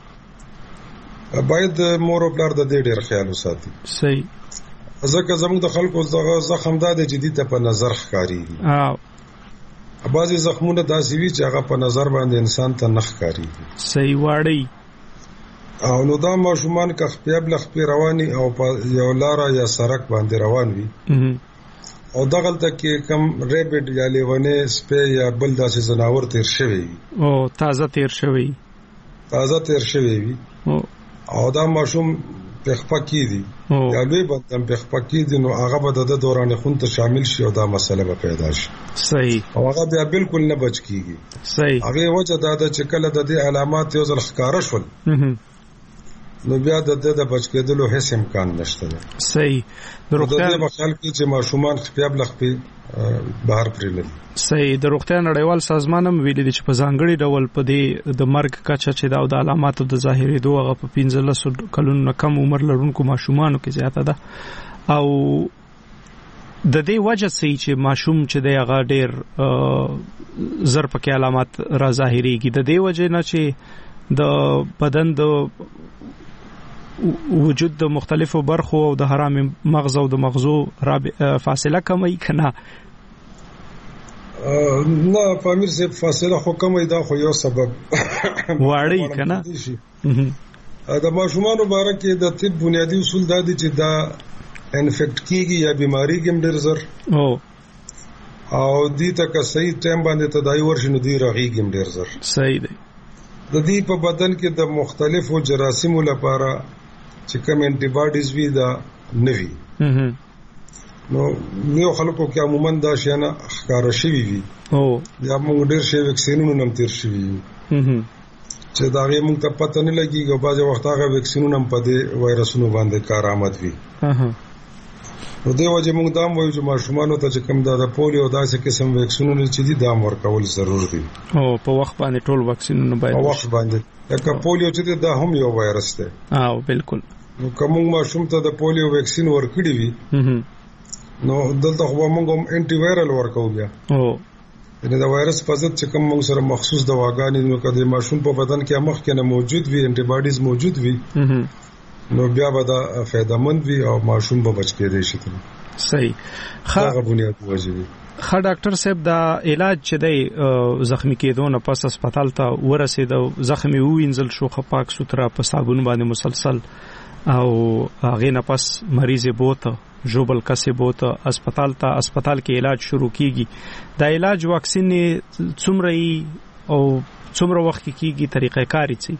باید مور او پلار د دې ډیر خیال وساتي. صحیح. ځکه زموږ د خلکو زغه زخم دادې چې دې ته په نظر ښکاری او بعضی زخمونه داسې وي چې هغه په نظر باندې انسان ته نه ښکاری. صحیح واړی او نو دا ماشومان که خپل بلخ په رواني او په یو لار یا سړک باندې روان وي او دغلته کې کم ریبټ یا لیونه سپې یا بل داسې زناور تیر شوی او تازه تیر شوی تازه تیر شوی وي او دا ماشوم په خپکی دي یا لوی بدن په خپکی دي نو هغه به د دوران خون ته شامل شي او دا مسله به پیدا شي. صحیح. او هغه بیا بالکل نه بچ کیږي. صحیح. هغه وجه دا ده چې کله د دې علامات یو ځل ښکارا شول نو بیا د دې د بچ کېدلو هیڅ امکان نشته. صحیح. د روغتیا په خیال کې چې ماشومان خپل بلخ په بهر پرېلل. صحیح. د روغتیا نړیوال سازمان هم ویلي چې په ځانګړي ډول په دې د مرګ کچه چې دا د علاماتو د ظاهري دوه غو په پنځلس کلونو کم عمر لرونکو ماشومانو کې زیاته ده او د دې وجه سي چې ماشوم چې د هغه ډېر زر پکې علامات را ظاهريږي د دې وجه نه چې د بدن د وجود د مختلفو برخو او د حرام مغز او د مغزو فاصله کموي کنه نه پامیر سے فاصله خو کموي دا خو یو سبب واړی کنه دا ماشومان مبارک د طب بنیادی اصول دا دي چې دا انفیکټ کیږي یا بیماری کې ډېر زر او او دې ته که صحیح ټایم باندې تداوی ورشي نو دی راغیږي ډېر زر صحیح دی د دې په بدن کې د مختلفو جراثیمو لپاره چې کوم انټي باډیز وي دا نوي نو یو خلکو کې عموما دا شي نه ښکار شي وي او یا موږ ډېر شي ویکسینونو نم تیر شي چې دا غي موږ ته پته نه لګي چې بعض وخت هغه ویکسینونه هم په دې وایرسونو باندې کارآمد وي نو دی وجه موږ دا وایو چې ماشومانو ته چې کوم دا د پولیو داسې قسم ویکسینونه چې دي دا ورکول ضروري دي او په وخت باندې ټول ویکسینونه باید په وخت باندې لکه پولیو چې دا هم یو وایرس دی او بالکل نو کوم ماشوم ته د پولیو ویکسین ورکړي وي نو دلته خو موږ هم انټي وایرل ورکو بیا او یعنی دا وایرس په ضد چې کوم موږ سره مخصوص دواګانې نو کله ماشوم په بدن کې مخ کې نه موجود وي انټي باډیز موجود وي نو بیا به دا فائدمند وي او ماشوم به بچ کېدای شي صحیح خا بنیادی وجه وي خا ډاکټر صاحب دا علاج چې دی زخمی کېدو نه پس هسپتال ته ورسېد زخمی وینځل شو خپاک سترا په صابون باندې مسلسل او هغه نه پس مریض بوته جوبل کسي بوته هسپتال ته هسپتال کې علاج شروع کیږي دا علاج واکسین څومره او څومره وخت کیږي طریقې کاری چي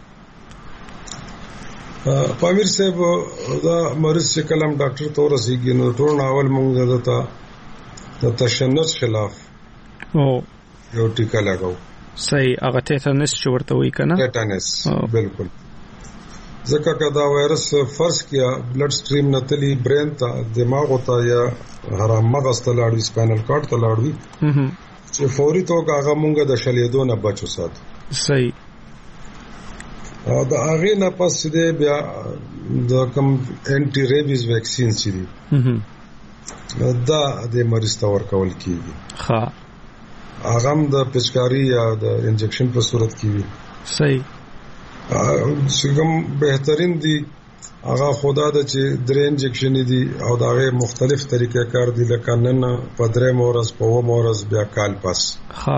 پامیر صاحب دا مریض چې کلم ډاکټر ته ورسېږي نو ټول اول موږ دته د تشنج خلاف او یو ټیکا لګاو صحیح هغه ټیټانس چې ورته وایي کنه ټیټانس بالکل ځکه کدا وایرس فرض کیا بلډ سټریم نه تلی برین ته دماغ ته یا حرام مغز ته لاړوي سپاینل کارډ ته لاړوي چې فوري توګه هغه مونږ د شلیدو نه بچو سات صحیح او دا هغه نه پس دې بیا د کوم انټي ریبیز ویکسین چې دي دا د مریض ته ورکول کیږي ها هغه د پچکاری یا د انجکشن په صورت کې وي صحیح څنګه بهترین دي هغه خدا د چې درې انجکشن دي او دا غي مختلف طریقې کار دي لکه نن په درې مورز په و مورز بیا کال پاس ها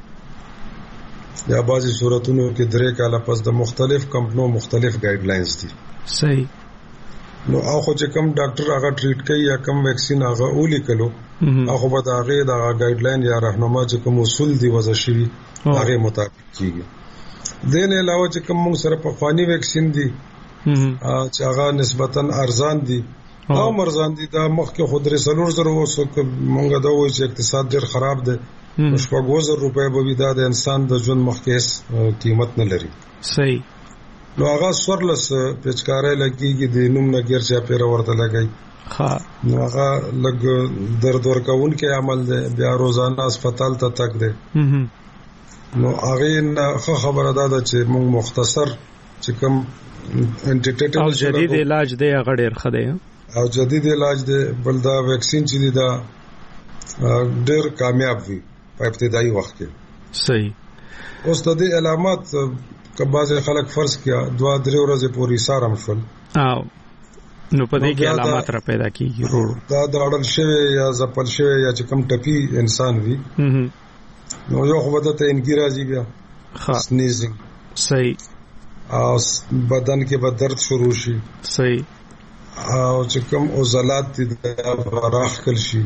یا بعضی صورتونو کې درې کال پاس د مختلف کمپنو مختلف ګایډلاینز دي صحیح نو هغه چې کوم ډاکټر هغه ټریټ کوي یا کوم ویکسین هغه اولي کلو هغه به دا غي دا ګایډلاین یا راهنما چې کوم اصول دي وضع شوی هغه مطابق کیږي دین علاوه چې کوم موږ سره په خواني ویکسین دي چې هغه نسبتاً ارزان دي او مرزان دي دا مخکې خود رسولور زره وسو موږ دا وایو چې اقتصاد ډېر خراب دی شپږ زره روپۍ به وي دا د انسان د ژوند مخکې قیمت نه لري صحیح نو هغه سورلس پچکارې لګيږي د نوم نګر چې پیر ورته لګي ها نو هغه لګ درد ورکون کې عمل دی بیا روزانه هسپتال ته تک دی نو هغه نه خبره ده چې موږ مختصر چې کوم انټیټیټ او جدید علاج دی هغه ډېر خده او جدید علاج دی بل دا ویکسین چې دی دا ډېر کامیاب وي په ابتدایي وخت کې صحیح اوس د دې علامات کبازه خلک فرض کیا دوا درې ورځې پورې سارم شول او نو په دې کې علامات را پیدا کیږي ورو دا د اړل شوی یا زپل شوی یا چې کوم ټپي انسان وي نو یو خو بدته انګی راځي بیا سنیزینګ صحیح او بدن کې به درد شروع شي صحیح او چې کوم عضلات دي راخ کل شي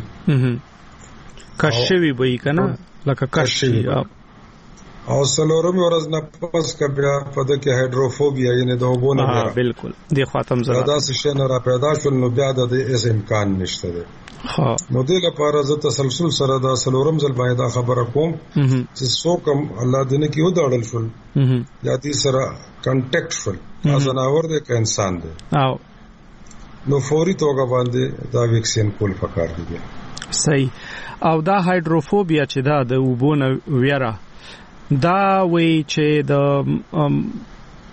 کشوي به کنه لکه کشي او سلورم ورځ نه پس کبیا په د کې هایدروفوبیا یعنی د وبونه ها بالکل د خاتم زړه دا څه شي نه را پیدا شول نو بیا د اس امکان نشته ده ها نو د لپاره ز تسلسل سره دا سلورم ځل باید خبره کوم چې څوکم الله دې کې وداړل شول یا دې سره کانټیکټ شول ځناور دې ک انسان دې او نو فوري توګه باندې دا ویکسین کول پکار دي صحیح او دا هایدروفوبیا چې دا د وبونه ویرا دا وی چې د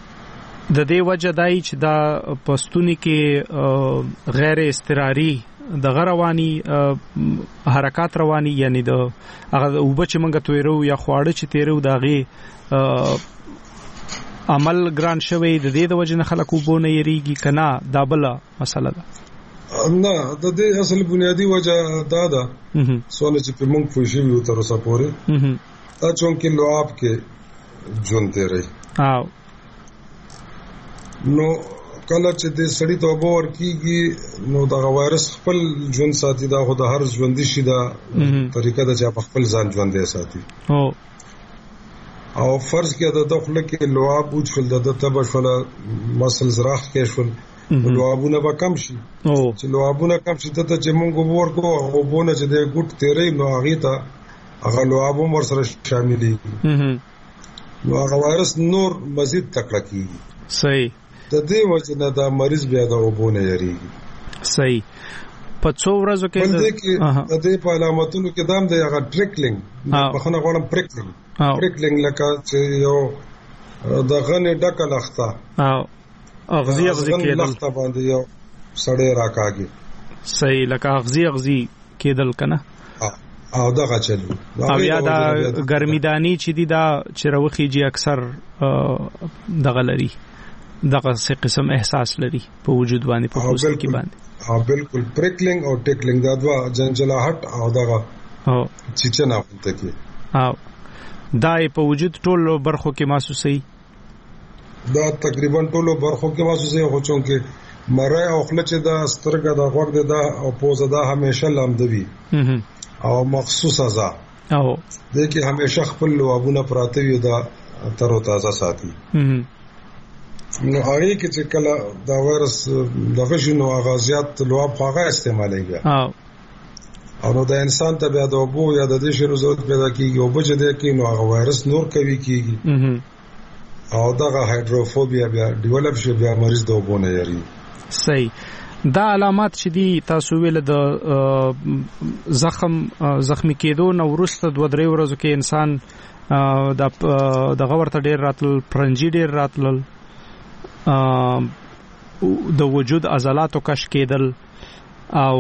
د دې وجه دای چې دا پښتوني کې غیر استقراري د غروانی حرکت رواني یعنی د هغه وبچ منګه تویرو یا خواړه چې تیرو داغه عمل ګران شوی د دې د وجنه خلکو بونه یریږي کنا دا بل مسله ده نه د دې اصل بنیادی وجه دا ده سونه چې په موږ پوښی یو تر اوسه پورې دا چې لواب کې ژوند دی رہی او نو کله چې د سړی ته وبور کیږي نو دا وایرس خپل ژوند ساتي دا خو د هر ژوندي شي دا طریقه ده چې خپل ځان ژوندې ساتي او او فرض کې د داخله کې لواب او خپل د تبشل مسل زراخ کې شول لوابونه به کم شي چې لوابونه کم شي ته چې مونږ ورکو او بونه چې د ګټ تیرې نو هغه ته هغه لوابو ور سره شاملې نو هغه وایرس نور مزید تکړه کیږي صحیح د دې وجه نه دا مریض بیا د وبونه یریږي صحیح په څو ورځو کې د دې په علامتونو کې دام د هغه ټریکلینګ په خنه غوړم پریکلینګ پریکلینګ لکه چې یو د غنې ډکه لخته او اغزي اغزي کېدل لخته باندې یو سړی راکاږي صحیح لکه اغزي اغزي کېدل کنه او دغه چلو او یا دا ګرمیدانی چې دی دا چروخیږي اکثر دغه لري دغه څه قسم احساس لري په وجود باندې په پوست کې باندې ها بالکل پریکلینګ او ټیکلینګ دا دوا جنجلاهټ او دغه او چچنا وته کې او دا په وجود ټولو برخو کې محسوسي دا تقریبا ټولو برخو کې محسوسي خو چونکه مړی او خلچ دا سترګه دا غوږ دا او پوزه دا همیشه لاندوي او مخصوصه ځا او د کې همیشه خپل لوابونه پراته وي دا تر او تازه ساتي نو هغه کې چې کله دا وایرس دغه شنو اغازيات لواب خواغه استعمالېږي او او نو د انسان ته بیا د وبو یا د دې شنو ضرورت پیدا کیږي او بچ دې کې نو هغه وایرس نور کوي کیږي او دغه هایدروفوبیا بیا ډیولپ شي بیا مریض د وبو نه یری صحیح دا علامات چې دي تاسو ویل د زخم زخمی کېدو نو ورسته دوه درې ورځې کې انسان د دغه ورته ډیر راتل پرنجي ډیر راتل د وجود عضلاتو کش کېدل او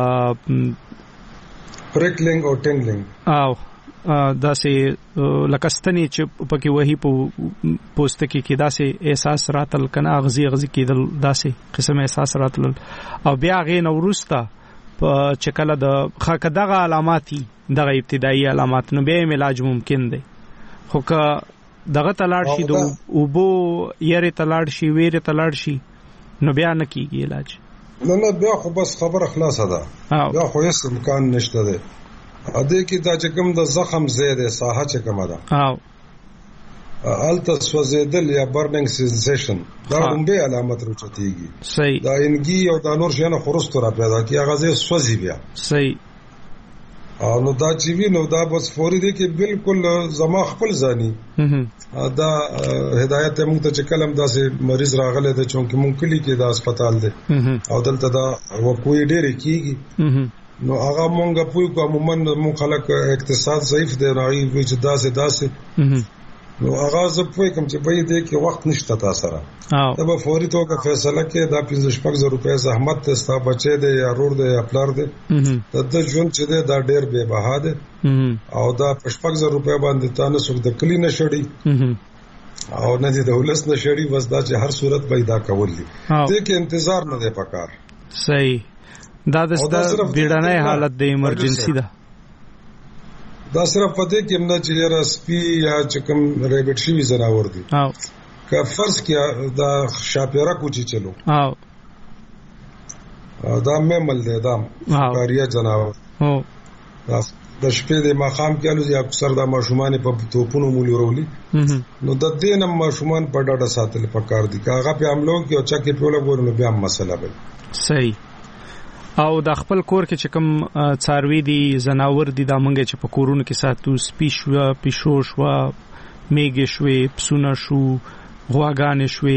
پریکلینګ او ټینګلینګ او داسې لکستنی چې پکې وਹੀ پوستکی کې داسې احساس راتل کنه اغزي اغزي کېدل داسې قسم احساس راتل او بیا غې نو ورسته په چکله د خاک دغه علاماتي دغه ابتدایي علامات نو به علاج ممکن دی خو که دغه تلاړ شي د اوبو یری تلاړ شي ویری تلاړ شي نو بیا نه کیږي علاج نه نه بیا خو بس خبره خلاصه ده بیا خو هیڅ امکان نشته ده ا دې کې دا چې کوم د زخم زیاده ساحه چې کومه ده او الته سوځیدل یا برننګ سنسیشن دا هم به علامت روچتيږي صحیح دا انګي او د نور شنه خرست را پیدا کی هغه زې سوځي بیا صحیح او نو دا چې وی نو دا بس فوري دي کې بالکل زما خپل ځاني دا هدایت موږ ته چې کلم داسې مریض راغله د چونکه مونږ کلی کې د هسپتال دی او دلته دا وکوي ډېر کیږي نو هغه مونږه پوي کوم عموما مونږ خلک اقتصاد ضعیف دی راغی وي چې داسې داسې نو هغه زه پوي کوم چې به دې کې وخت نشته تاسو را دا به فوري توګه فیصله کې دا پنځه شپږ زره روپۍ زحمت ته ستا بچي دی یا رور دی یا پلار دی د ژوند چې دی دا ډېر بے بها دی او دا شپږ زره روپۍ باندې تاسو څوک د کلی نشړي او نه دي د ولس نشړي بس دا چې هر صورت به دا کول دي دې کې انتظار نه دی پکار صحیح دا د بیړنۍ حالت د ایمرجنسي ده دا صرف پته کې موږ چې را سپي یا چې کوم ریبټ شي زناور دي او که فرض کې دا شاپیرا کوچی چلو او دا ممل دی دا کاریا جناور او دا د شپې د ماقام کې الوزي اکثر د ماشومان په توپونو مولي ورولي نو د دې نم ماشومان په ډاډه ساتل پکار دي کاغه په عملو کې او چا کې په لګور نو بیا مسله به صحیح او د خپل کور کې چې کوم څاروي دي زناور دي د منګه چې په کورونو کې ساتو سپیش و پښوش و میګ شوي پسونه شو غواګان شوي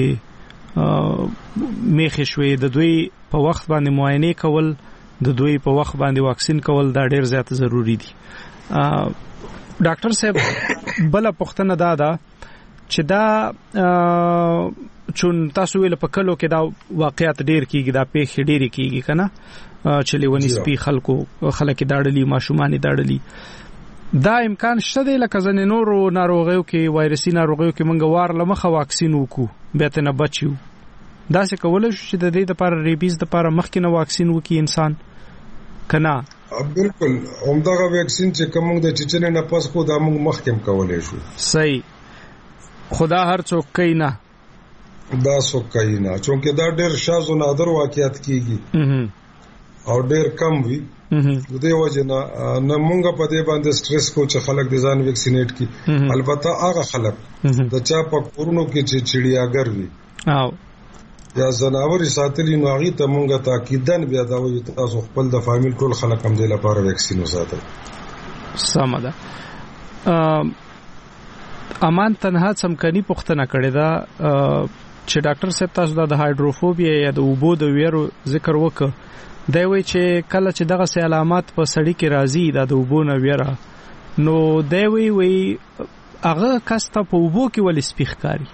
میخ شوي د دوی په وخت باندې معاینه کول د دوی په وخت باندې واکسین کول دا ډیر زیات ضروری دي ډاکټر صاحب بل پښتنه دا ده چې دا چون تاسو ویل په کلو کې دا واقعیت ډیر کیږي دا پیښ ډیر کیږي کنه چې لیونی سپي خلکو خلک داړلي ماشومان داړلي دا امکان شته دی لکه ځنې نورو ناروغیو کې وایرسي ناروغیو کې موږ وار لمخه واکسین وکړو بیا ته نه بچیو دا څه کولای شو چې د دې لپاره ریبیز لپاره مخکې نه واکسین وکړي انسان کنا بالکل همدغه واکسین چې کوم د چچنې نه پس خو دا موږ مخکې کولای شو صحیح خدا هر څوک کوي نه دا څوک کوي نه چونکه دا ډېر شاذ و نادر واقعیت کیږي او ډېر کم وي د دې وجه نه نه مونږ په دې باندې سټرس کو چې خلک د ځان ویکسینیټ کی البته هغه خلک د چا په کورونو کې چې چړیاګر وي او یا زناوري ساتلی نو هغه ته مونږه تاکیدن بیا دا وي تاسو خپل د فامیل ټول خلک هم د لپاره ویکسین وساتئ سمه ده امان تنها څمکني پوښتنه کړې ده چې ډاکټر صاحب تاسو د هایدروفوبیا یا د اوبو د ویرو ذکر وکړ دا وی چې کله چې دغه سه علامات په سړی کې راځي د اوبو نه ویره نو دا وی وی هغه کسته په اوبو کې ول سپیخ کاری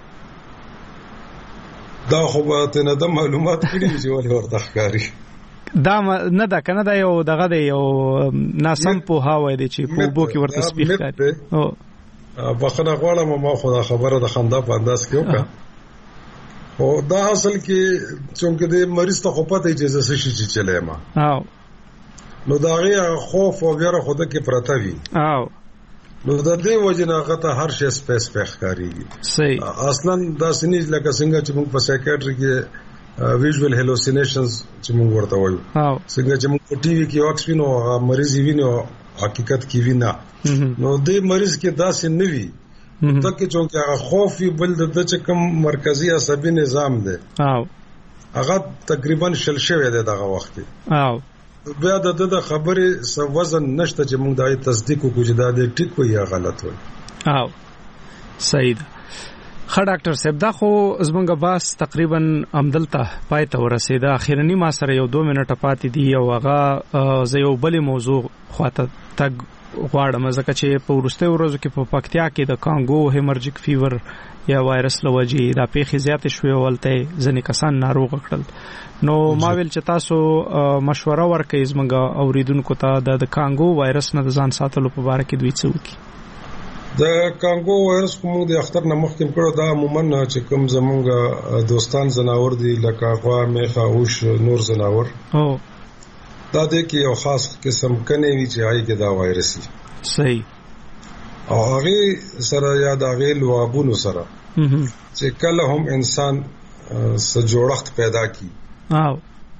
دا خو به نه د معلومات کړي چې ول ورته ښکاری دا نه دا کنه دا یو دغه دی یو ناسم په هاوی دی چې په اوبو کې ورته سپیخ کاری او بخنه غواړم ما خو دا خبره د خندا په انداز کې وکړه او دا اصل کې څنګه د مریض ته خو پته چې زه شي چې چلای ما او نو دا غي خوف او ویره خود کې پرته وي او نو د دې وجنه غته هر شی سپیس پخ کاریږي صحیح اصلا دا سنیز لکه څنګه چې موږ په سایکیاتری کې ویژوال هلوسینیشنز چې موږ ورته وایو او څنګه چې موږ په ټي وي کې واکس وینو مریض وینو حقیقت کې وینا نو دې مریض کې داسې نه وي تکه چې هغه خوف بل د چې کوم مرکزی عصبي نظام دی او هغه تقریبا شل شوی دی دغه وخت او بیا د د خبرې سو وزن نشته چې موږ دای تصدیق وکړو چې دا د ټیک وي یا غلط وي او صحیح ده خا ډاکټر صاحب دا خو زمونږ باس تقریبا عمدلته پای ته ورسېده اخیرنی ما سره یو دوه منټه پاتې دی او هغه زه یو بل موضوع خواته تک غواړم ځکه چې په ورستۍ ورځو کې په پکتیا کې د کانګو هیمرجیک فیور یا وایرس لوجي دا پیښې زیات شوې ولته ځنې کسان ناروغ کړل نو ما ویل چې تاسو مشوره ورکړئ زمونږ اوریدونکو ته د کانګو وایرس نه د ځان ساتلو په اړه کې دوی څه وکړي د کانګو وایرس کوم د اختر نه مخکې کړو دا عموما چې کوم زمونږ دوستان زناور دي لکه غوا میخه اوش نور زناور او دا د کې یو خاص قسم کني وی چې آی کې دا وایرس دی صحیح او هغه سره یا د هغه لوابونو سره چې کله هم انسان سره جوړښت پیدا کی او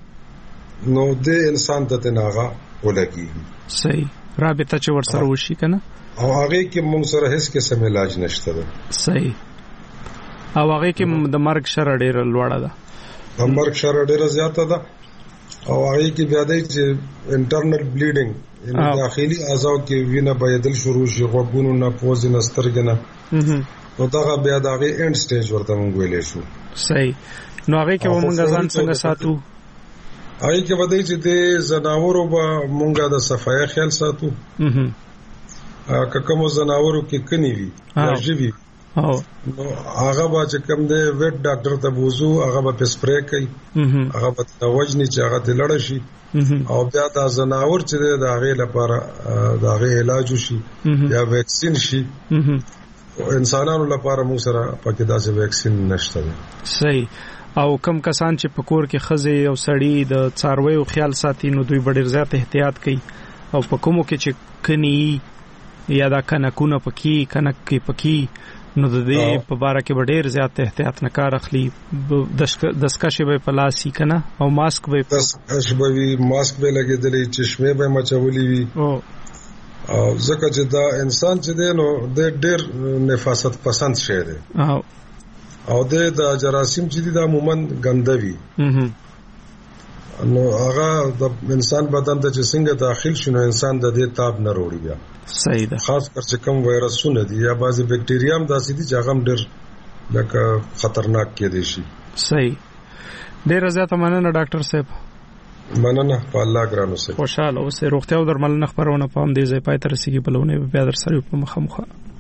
نو د انسان ته تناغه ولګي صحیح رابطه چې ور سره وشي کنه او هغه کې موږ سره هیڅ قسم علاج نشته ده صحیح او هغه کې د مرګ شر ډیر لوړه ده د مرګ شر ډیر زیاته ده او هغه کې بیا د انټرنل بلیډینګ یعنی داخلي اعضاء کې وینه بهدل شروع شي غوګونو نه پوز نه سترګنه نو دا بیا د هغه اینډ سټیج ورته موږ ویلې شو صحیح نو هغه کې موږ ځان څنګه ساتو هغه کې ودی چې د زناورو به موږ د صفای خیال ساتو که کوم زناورو کې کني وي راځي او نو هغه به چې کوم دی ویټ ډاکټر ته بوزو هغه به سپری کوي هغه به توجنی چې هغه د لړ شي او بیا د زناور چې د هغه لپاره د هغه علاج شي یا ویکسین شي انسانانو لپاره مو سره پکې داسې ویکسین نشته صحیح او کم کسان چې پکور کې خزه او سړی د څارویو خیال ساتي نو دوی ډېر زیات احتیاط کوي او په کومو کې چې کني یا دا کنکونه پکې کنک کې پکې نو د دې په باره کې ډېر زیات احتیاط نه کار اخلي دسکشه به پلاسي کنه او ماسک به دسکشه به ماسک به لګیدلې چشمه به مچولې وي او او ځکه چې دا انسان چې دی نو د ډېر نفاست پسند شي دی او او د جراثیم چې دي دا عموما ګندوي نو هغه د انسان بدن ته چې څنګه داخل شونه انسان د دې تاب نه وروړي بیا صحیح ده خاص کر چې کوم وایرسونه دي یا بعضي بکټریا هم داسې دي چې هغه ډېر لکه خطرناک کېدي شي صحیح ډېر زیات مننه ډاکټر صاحب مننه په الله ګرانو سره خوشاله اوسه روغتیا او درملنه خبرونه پام دي زې پای تر سیږي بلونه بیا در سره په مخه مخه